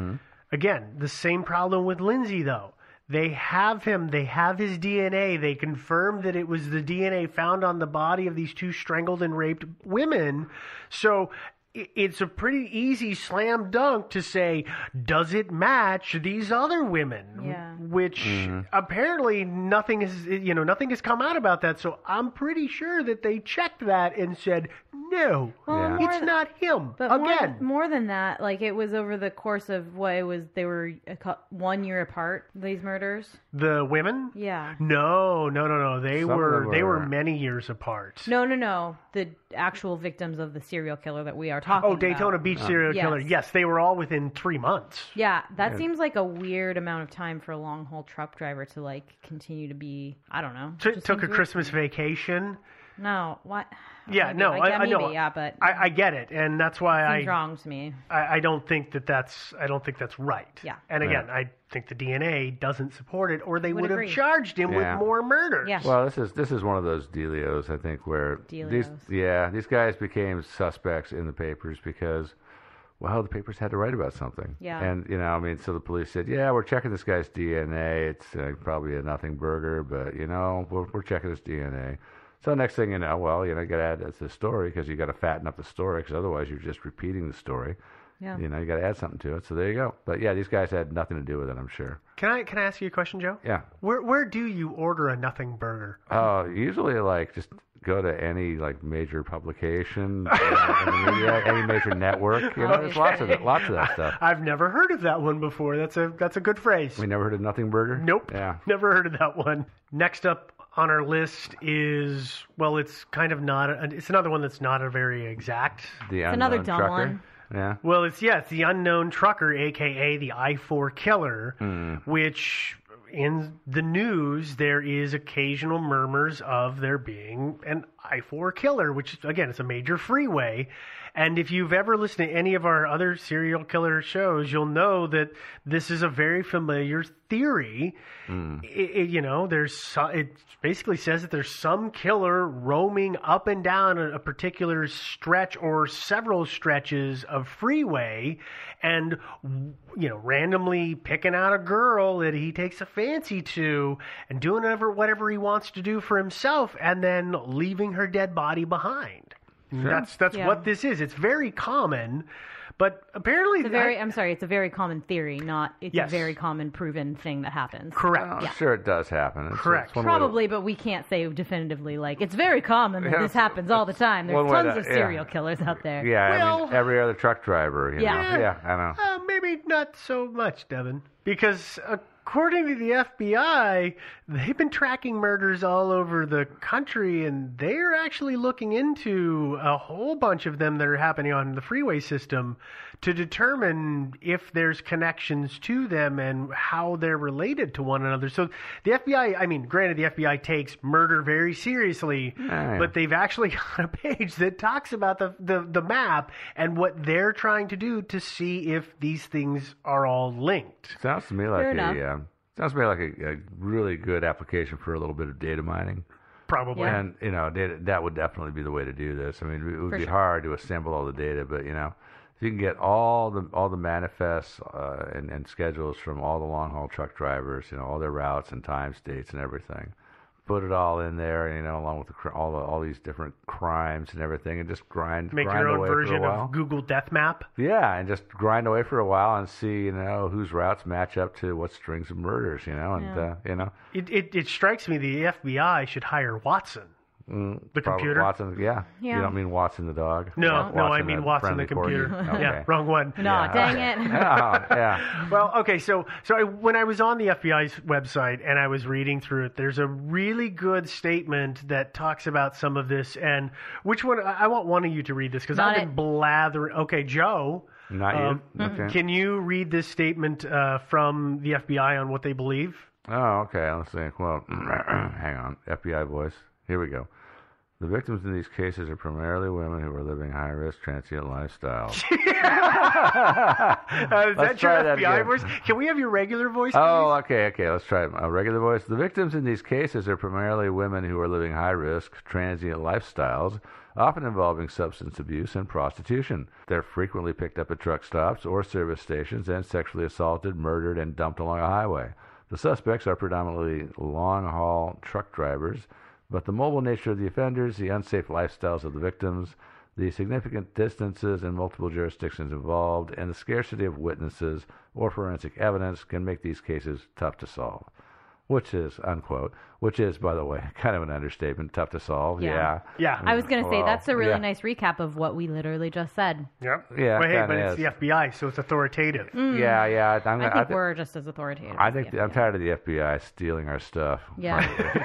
Again, the same problem with Lindsay, though. They have him. They have his DNA. They confirmed that it was the DNA found on the body of these 2 strangled and raped women. So it's a pretty easy slam dunk to say, does it match these other women? Yeah. Which apparently nothing has come out about that. So I'm pretty sure that they checked that and said, no, it's not him. But again, more than that, like, it was over the course of they were 1 year apart, these murders. The women? Yeah. No. They were many years apart. No. The actual victims of the serial killer that we are talking about. Daytona Beach serial killer. Yes, they were all within 3 months. Yeah, that seems like a weird amount of time for a long-haul truck driver to, like, continue to be, I don't know. Took a Christmas vacation. No, what? Yeah, maybe, no, I know. Maybe, yeah, but I get it, and that's why seems wrong to me. I don't think that's right. Yeah. And again, I think the DNA doesn't support it, or they would agree. have charged him with more murders. Yeah. Well, this is one of those dealios, I think, where these guys became suspects in the papers because, well, the papers had to write about something. Yeah. And, so the police said, yeah, we're checking this guy's DNA. It's probably a nothing burger, but, we're checking his DNA. So next thing you know, you got to add that to the story because you got to fatten up the story because otherwise you're just repeating the story. Yeah. You got to add something to it. So there you go. But yeah, these guys had nothing to do with it, I'm sure. Can I ask you a question, Joe? Yeah. Where do you order a nothing burger? Usually just go to any major publication, in the media, any major network. There's lots of that stuff. I've never heard of that one before. That's a good phrase. We never heard of Nothing Burger? Nope. Yeah. Never heard of that one. Next up on our list is, it's kind of it's another one that's not a very exact. It's another dumb trucker. one. Yeah. Well, it's the unknown trucker, a.k.a. the I-4 killer, which in the news there is occasional murmurs of there being an I-4 killer, which, again, it's a major freeway. And if you've ever listened to any of our other serial killer shows, you'll know that this is a very familiar theory. It basically says that there's some killer roaming up and down a particular stretch or several stretches of freeway and, randomly picking out a girl that he takes a fancy to and doing whatever he wants to do for himself and then leaving her dead body behind. Sure. That's what this is. It's very common, but apparently it's a very common theory, it's Yes. a very common proven thing that happens. correct. I'm sure it does happen. Correct. It's one way to- Probably, but we can't say definitively, like, it's very common that this happens all the time. There's one way tons to- of serial killers out there. Yeah, I Well- mean, every other truck driver. You Yeah. know? Yeah, I know. Maybe not so much, Devin, because according to the FBI, they've been tracking murders all over the country, and they're actually looking into a whole bunch of them that are happening on the freeway system to determine if there's connections to them and how they're related to one another. So the FBI, I mean, granted, the FBI takes murder very seriously, Yeah. but they've actually got a page that talks about the map and what they're trying to do to see if these things are all linked. Sounds to me like a really good application for a little bit of data mining. Probably. Yeah. And, that would definitely be the way to do this. I mean, it would For be sure. hard to assemble all the data, but, if you can get all the manifests and schedules from all the long-haul truck drivers, all their routes and time states and everything, put it all in there, along with all these different crimes and everything, and just grind Make grind your own away for a version while. of Google Death Map. Yeah, and just grind away for a while and see, whose routes match up to what strings of murders, It strikes me the FBI should hire Watson. The probably computer? Watson, yeah. Yeah. You don't mean Watson the dog? No, I mean Watson the friendly computer. corgi? Yeah, Okay. wrong one. No, dang it. Oh, yeah. Well, okay, so when I was on the FBI's website and I was reading through it, there's a really good statement that talks about some of this. And which one? I want one of you to read this because Not I've been blathering. Okay, Joe. Not you? Okay. Can you read this statement from the FBI on what they believe? Oh, okay. Let's see. Well, hang on. FBI voice. Here we go. The victims in these cases are primarily women who are living high-risk transient lifestyles. Is that your try that FBI again. voice? Can we have your regular voice, please? Oh, okay. Let's try a regular voice. The victims in these cases are primarily women who are living high-risk, transient lifestyles, often involving substance abuse and prostitution. They're frequently picked up at truck stops or service stations and sexually assaulted, murdered, and dumped along a highway. The suspects are predominantly long-haul truck drivers, but the mobile nature of the offenders, the unsafe lifestyles of the victims, the significant distances and multiple jurisdictions involved, and the scarcity of witnesses or forensic evidence can make these cases tough to solve. Which is, unquote, by the way, kind of an understatement, tough to solve. Yeah. Yeah. I was going to say, Well, that's a really yeah. nice recap of what we literally just said. Yep. Yeah, But hey, kinda but it's is. the FBI, so it's authoritative. Yeah. I think we're just as authoritative. I as think the I'm FBI. tired of the FBI stealing our stuff. Yeah.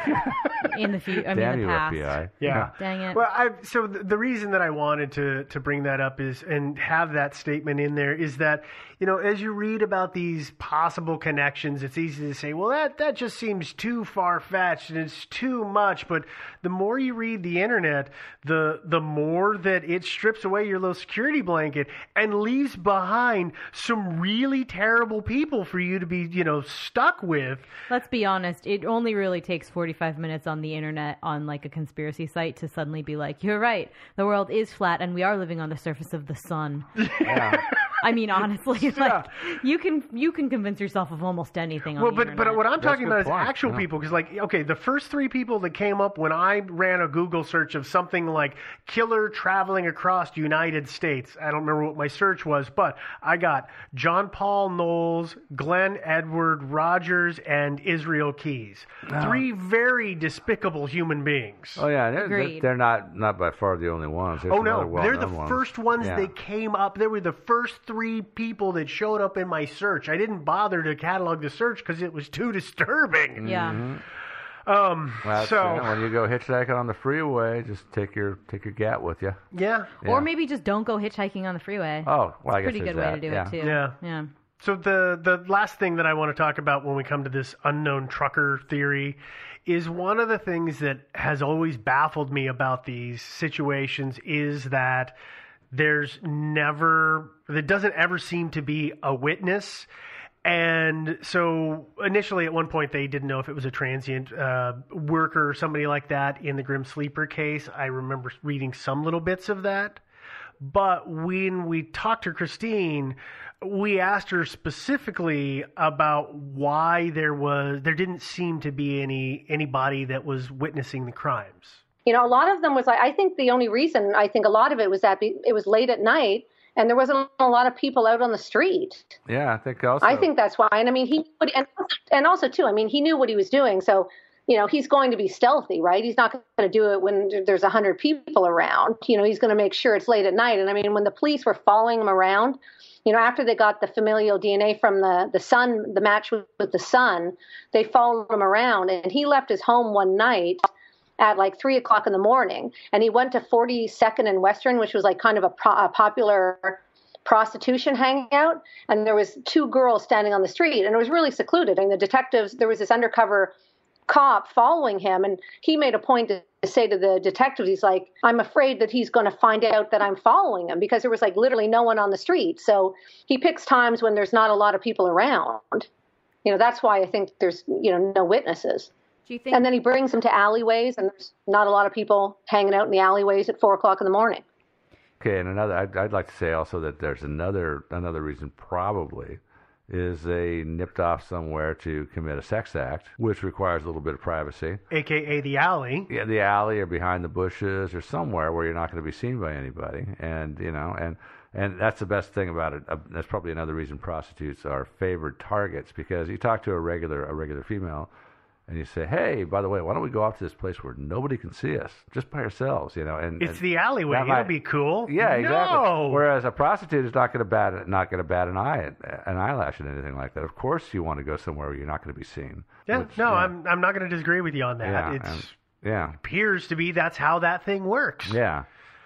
In the future, Damn the you, past. FBI. Yeah. Dang it. Well, so the reason that I wanted to bring that up is and have that statement in there is that, as you read about these possible connections, it's easy to say, well, that just seems too far-fetched and it's too much. But the more you read the internet, the more that it strips away your little security blanket and leaves behind some really terrible people for you to be, stuck with. Let's be honest. It only really takes 45 minutes on the internet on like a conspiracy site to suddenly be like, you're right. The world is flat and we are living on the surface of the sun. Yeah. I mean, honestly, like you can convince yourself of almost anything on Well, the but internet. what I'm That's talking a good about is point, actual yeah. people. Because, okay, the first three people that came up when I ran a Google search of something like killer traveling across the United States, I don't remember what my search was, but I got John Paul Knowles, Glenn Edward Rogers, and Israel Keys. Three very despicable human beings. Oh yeah, Agreed. they're not by far the only ones. There's Oh some no, other they're the well-known first ones Yeah. that came up. They were the first three people that showed up in my search. I didn't bother to catalog the search because it was too disturbing. yeah. That's So it. When you go hitchhiking on the freeway, just take your gat with you. yeah. Or maybe just don't go hitchhiking on the freeway. Oh, well, I guess Pretty there's good way that. to do yeah. it too. Yeah. Yeah. So the last thing that I want to talk about when we come to this unknown trucker theory is one of the things that has always baffled me about these situations is that there doesn't ever seem to be a witness. And so initially at one point they didn't know if it was a transient worker or somebody like that in the Grim Sleeper case. I remember reading some little bits of that. But when we talked to Christine, we asked her specifically about why there didn't seem to be anybody that was witnessing the crimes. You know, a lot of them was like, I think the only reason, I think a lot of it was that it was late at night and there wasn't a lot of people out on the street. Yeah, I think that's why. And I mean, and also too, I mean, he knew what he was doing. So, you know, he's going to be stealthy, right? He's not going to do it when there's 100 people around. You know, he's going to make sure it's late at night. And I mean, when the police were following him around, you know, after they got the familial DNA from the son, the match with the son, they followed him around, and he left his home one night at like 3:00 in the morning, and he went to 42nd and Western, which was like kind of a popular prostitution hangout, and there was 2 girls standing on the street, and it was really secluded. And the detectives, there was this undercover cop following him, and he made a point to say to the detectives, he's like, I'm afraid that he's going to find out that I'm following him, because there was like literally no one on the street. So he picks times when there's not a lot of people around. You know, that's why I think there's, you know, no witnesses. Do you think? And then he brings them to alleyways, and there's not a lot of people hanging out in the alleyways at 4:00 in the morning. Okay, and I'd like to say also that there's another reason probably is they nipped off somewhere to commit a sex act, which requires a little bit of privacy. AKA the alley. Yeah, the alley or behind the bushes or somewhere where you're not going to be seen by anybody. And, you know, and that's the best thing about it. That's probably another reason prostitutes are favored targets, because you talk to a regular female, and you say, hey, by the way, why don't we go off to this place where nobody can see us, just by ourselves, you know? And it's the alleyway. It'll be cool. Yeah, exactly. No! Whereas a prostitute is not going to bat an eyelash at anything like that. Of course, you want to go somewhere where you're not going to be seen. Yeah, I'm not going to disagree with you on that. Yeah, appears to be that's how that thing works. Yeah.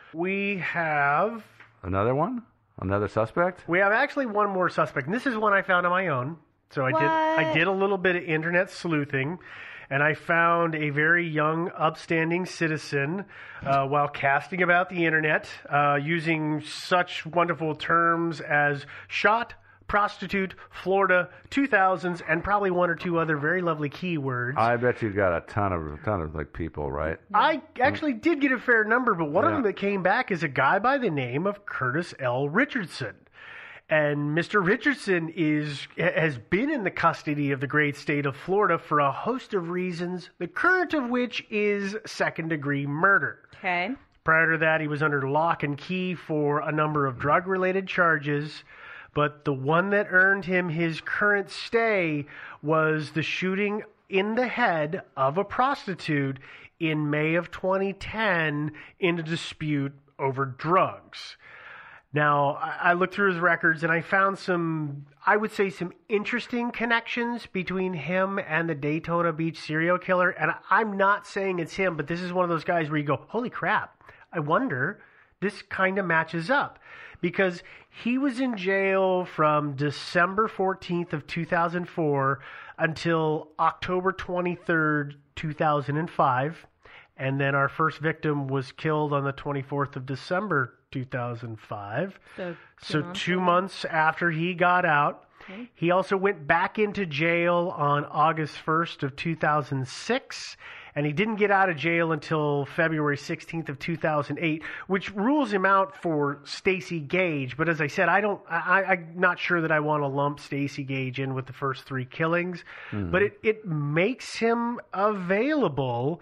We have another one, another suspect. We have actually one more suspect, and this is one I found on my own. So I did a little bit of internet sleuthing, and I found a very young, upstanding citizen while casting about the internet, using such wonderful terms as shot, prostitute, Florida, 2000s, and probably one or two other very lovely keywords. I bet you got a ton of like people, right? I actually did get a fair number, but one of them that came back is a guy by the name of Curtis L. Richardson. And Mr. Richardson has been in the custody of the great state of Florida for a host of reasons, the current of which is second-degree murder. Okay. Prior to that, he was under lock and key for a number of drug-related charges, but the one that earned him his current stay was the shooting in the head of a prostitute in May of 2010 in a dispute over drugs. Now, I looked through his records, and I found some interesting connections between him and the Daytona Beach serial killer. And I'm not saying it's him, but this is one of those guys where you go, holy crap, I wonder, this kind of matches up. Because he was in jail from December 14th of 2004 until October 23rd, 2005. And then our first victim was killed on the 24th of December 2005. So 2 months after he got out. Okay. He also went back into jail on August 1st of 2006, and he didn't get out of jail until February 16th of 2008, which rules him out for Stacey Gage. But as I said, I'm not sure that I want to lump Stacey Gage in with the first 3 killings, but it makes him available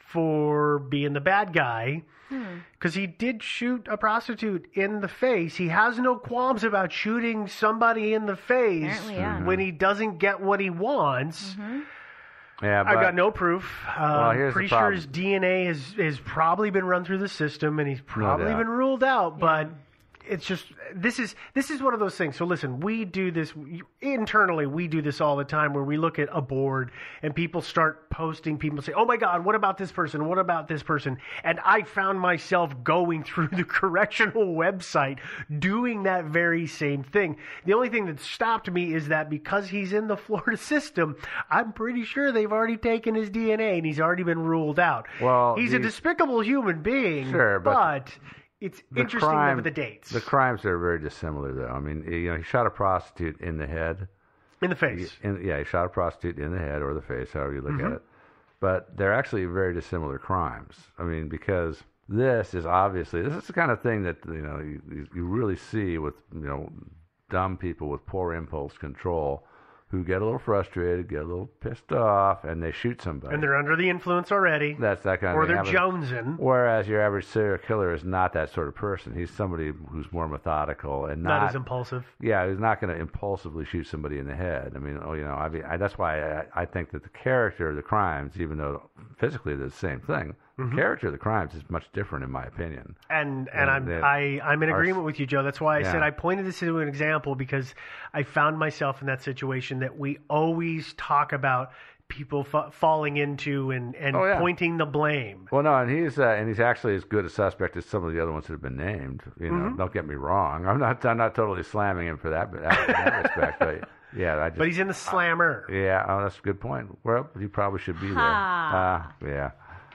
for being the bad guy, because he did shoot a prostitute in the face. He has no qualms about shooting somebody in the face when he doesn't get what he wants. Yeah, I've got no proof. Pretty sure his DNA has probably been run through the system, and he's probably been ruled out, but it's just, this is one of those things. So listen, we do this internally. We do this all the time, where we look at a board and people start posting. People say, "Oh my God, what about this person? What about this person?" And I found myself going through the correctional website doing that very same thing. The only thing that stopped me is that because he's in the Florida system, I'm pretty sure they've already taken his DNA and he's already been ruled out. Well, he's a despicable human being, sure, but it's interesting to look at the dates. The crimes are very dissimilar, though. I mean, he shot a prostitute in the head. In the face. He shot a prostitute in the head or the face, however you look at it. But they're actually very dissimilar crimes. I mean, because this is the kind of thing that, you really see with, dumb people with poor impulse control who get a little frustrated, get a little pissed off, and they shoot somebody. And they're under the influence already. That's that kind or of thing. Or they're jonesing. Whereas your average serial killer is not that sort of person. He's somebody who's more methodical and not as impulsive. Yeah, he's not going to impulsively shoot somebody in the head. I mean, that's why I think that the character of the crimes, even though physically they're the same thing, the character of the crimes is much different, in my opinion. And I'm in agreement with you, Joe. That's why I said I pointed this into an example, because I found myself in that situation that we always talk about people falling into and pointing the blame. Well, no, and he's actually as good a suspect as some of the other ones that have been named. You know, don't get me wrong. I'm not totally slamming him for that, but in that respect. But yeah, but he's in the slammer. That's a good point. Well, he probably should be there. Yeah.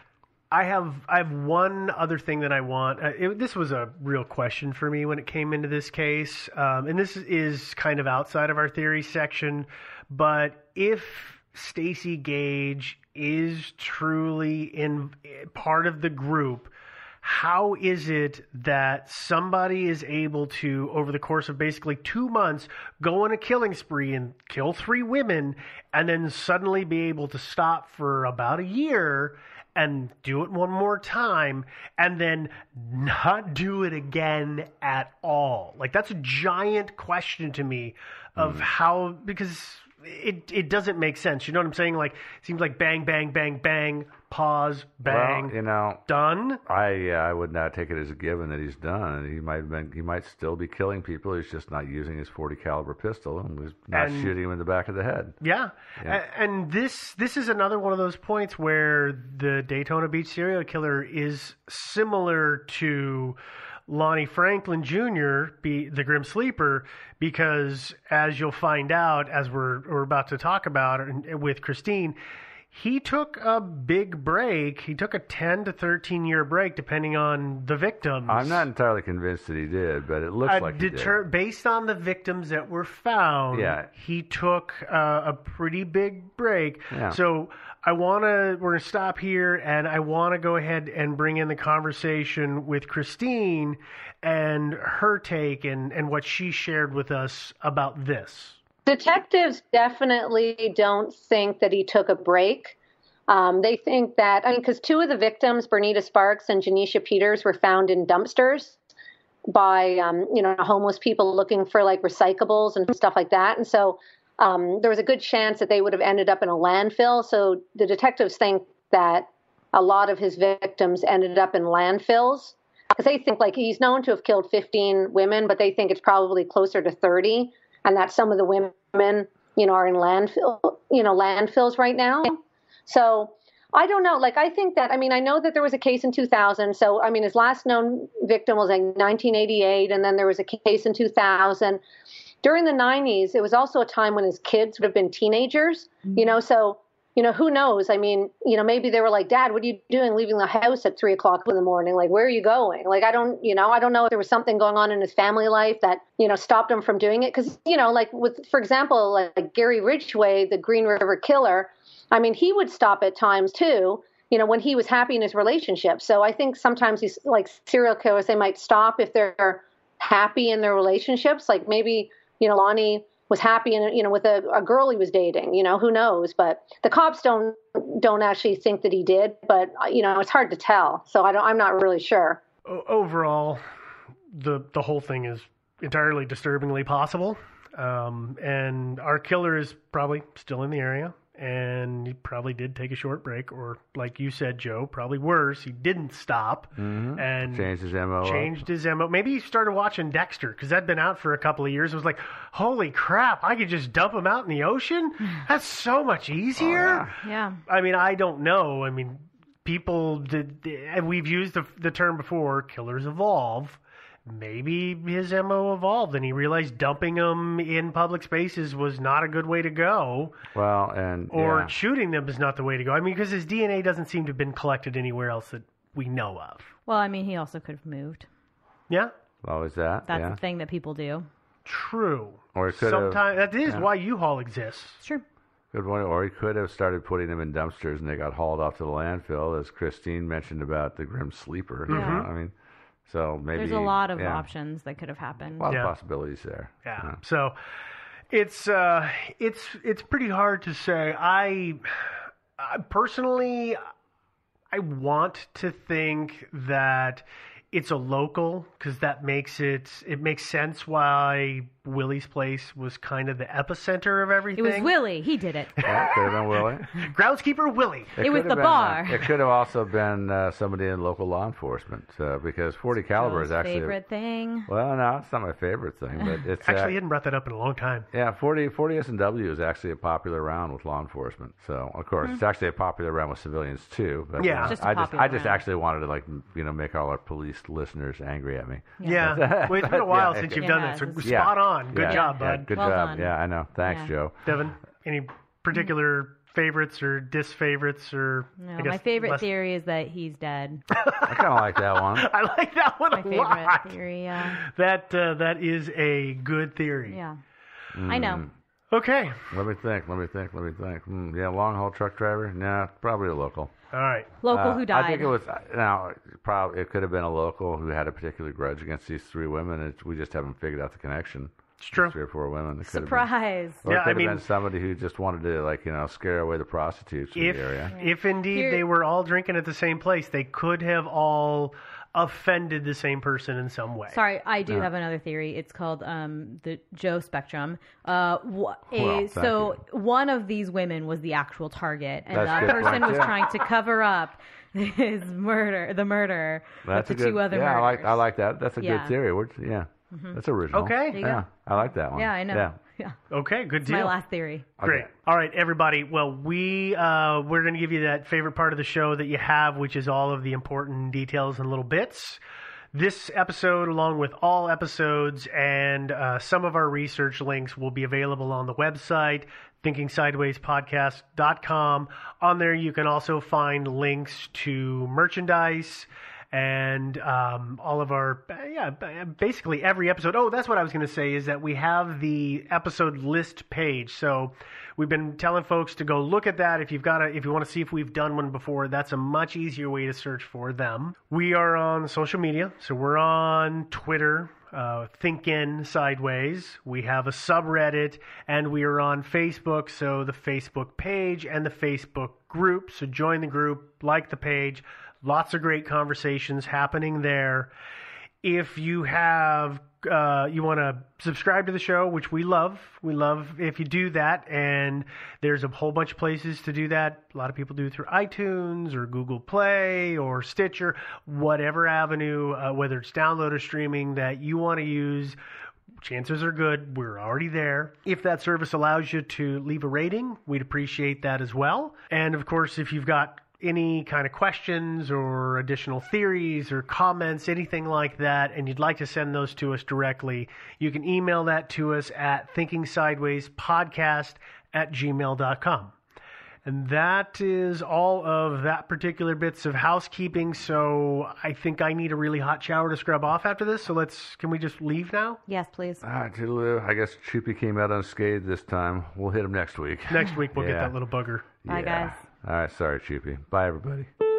I have one other thing that I want. This was a real question for me when it came into this case, and this is kind of outside of our theory section. But if Stacy Gage is truly in part of the group, how is it that somebody is able to, over the course of basically 2 months, go on a killing spree and kill 3 women, and then suddenly be able to stop for about a year and do it one more time, and then not do it again at all? Like, that's a giant question to me of how, because it doesn't make sense. You know what I'm saying? Like, it seems like bang, bang, bang, bang, pause, bang, done. I would not take it as a given that he's done. He might still be killing people. He's just not using his .40 caliber pistol and was not shooting him in the back of the head. Yeah. And this is another one of those points where the Daytona Beach serial killer is similar to Lonnie Franklin Jr., the Grim Sleeper, because as you'll find out, as we're about to talk about with Christine, he took a big break. He took a 10 to 13 year break, depending on the victims. I'm not entirely convinced that he did, but it looks like he did. Based on the victims that were found, he took a pretty big break. Yeah. So we're going to stop here, and I want to go ahead and bring in the conversation with Christine and her take and what she shared with us about this. Detectives definitely don't think that he took a break. They think that, because 2 of the victims, Bernita Sparks and Janisha Peters, were found in dumpsters by, homeless people looking for like recyclables and stuff like that. And so there was a good chance that they would have ended up in a landfill. So the detectives think that a lot of his victims ended up in landfills, because they think, like, he's known to have killed 15 women, but they think it's probably closer to 30. And that some of the women, are in landfills right now. So I don't know. Like, I think that, I know that there was a case in 2000. So, his last known victim was in 1988. And then there was a case in 2000. During the 90s, it was also a time when his kids would have been teenagers, so, who knows? Maybe they were like, Dad, what are you doing leaving the house at 3 o'clock in the morning? Like, where are you going? Like, I don't know if there was something going on in his family life that, stopped him from doing it. Because, for example, like Gary Ridgway, the Green River Killer, he would stop at times too, when he was happy in his relationship. So I think sometimes these, like, serial killers, they might stop if they're happy in their relationships. Like, maybe, Lonnie was happy with a girl he was dating, who knows? But the cops don't actually think that he did, but it's hard to tell. So I'm not really sure. Overall, the whole thing is entirely disturbingly possible. And our killer is probably still in the area, and he probably did take a short break, or like you said, Joe, probably worse, he didn't stop and changed his MO. Maybe he started watching Dexter, because that'd been out for a couple of years. It was like, holy crap, I could just dump him out in the ocean? That's so much easier. Yeah. I don't know. People we've used the term before, killers evolve. Maybe his MO evolved and he realized dumping them in public spaces was not a good way to go. Or shooting them is not the way to go. Because his DNA doesn't seem to have been collected anywhere else that we know of. Well, he also could have moved. Yeah. Oh, is that? That's the thing that people do. True. Or it could sometimes that is why U-Haul exists. It's true. Good point. Or he could have started putting them in dumpsters and they got hauled off to the landfill, as Christine mentioned about the Grim Sleeper. Yeah. So maybe there's a lot of options that could have happened. A lot of possibilities there. Yeah. So It's pretty hard to say. I personally, I want to think that it's a local, because that makes it makes sense why Willie's place was kind of the epicenter of everything. It was Willie. He did it. Yeah, it could have been Willie. Groundskeeper Willie. It was could the have been, bar. It could have also been somebody in local law enforcement, because 40 caliber Joe's is actually favorite thing. Well, no, it's not my favorite thing, but it's Actually, he hadn't brought that up in a long time. yeah, 40 S&W is actually a popular round with law enforcement. So, of course, it's actually a popular round with civilians too. But, Yeah. Just a I popular just round. actually wanted to make all our police listeners angry at me. Yeah. Well, it's been a while Yeah, since it- you've done Yeah, that. So it's- spot on. Good job, yeah, bud. good Well job. done. Yeah, I know. Thanks, Yeah. Joe. Devin, any particular favorites or disfavorites or? No, I guess my favorite less- theory is that he's dead. I kind of like that one. I like that one My a favorite lot. theory, yeah. That is a good theory. Yeah. I know. Okay. Let me think. Yeah, long haul truck driver. Nah, probably a local. All right. Local who died. I think it was probably it could have been a local who had a particular grudge against these three women. And we just haven't figured out the connection. It's true. 3 or 4 women. It could have been. Surprise. Or Yeah, it could I have mean- been somebody who just wanted to, scare away the prostitutes in If the area. if indeed Here- they were all drinking at the same place, they could have all offended the same person in some way. Sorry, I do have another theory. It's called the Joe Spectrum. thank So one of these women was the actual target, and That's a the good person point, was too. trying to cover up the murder That's with a the good. 2 other yeah, murders. I like that. That's a Yeah. good theory. That's original. Okay. There you Yeah, go. I like that one. Yeah, I know. Yeah. Yeah. Okay, good It's deal. my last theory. Great. All right, everybody. Well, we're going to give you that favorite part of the show that you have, which is all of the important details and little bits. This episode, along with all episodes and some of our research links, will be available on the website, thinkingsidewayspodcast.com. On there, you can also find links to merchandise and all of our, basically every episode. Oh, that's what I was going to say, is that we have the episode list page. So we've been telling folks to go look at that. If you want to see if we've done one before, that's a much easier way to search for them. We are on social media. So we're on Twitter, Thinkin' Sideways. We have a subreddit, and we are on Facebook. So the Facebook page and the Facebook group. So join the group, like the page. Lots of great conversations happening there. If you have, you want to subscribe to the show, which we love if you do that. And there's a whole bunch of places to do that. A lot of people do it through iTunes or Google Play or Stitcher, whatever avenue, whether it's download or streaming that you want to use. Chances are good we're already there. If that service allows you to leave a rating, we'd appreciate that as well. And of course, if you've got any kind of questions or additional theories or comments, anything like that, and you'd like to send those to us directly, you can email that to us at thinkingsidewayspodcast@gmail.com. And that is all of that particular bits of housekeeping. So I think I need a really hot shower to scrub off after this. So can we just leave now? Yes, please. All right, toodaloo. I guess Choopy came out unscathed this time. We'll hit him next week. Next week we'll get Yeah. that little bugger. Bye, guys. All right, sorry, Choopy. Bye, everybody.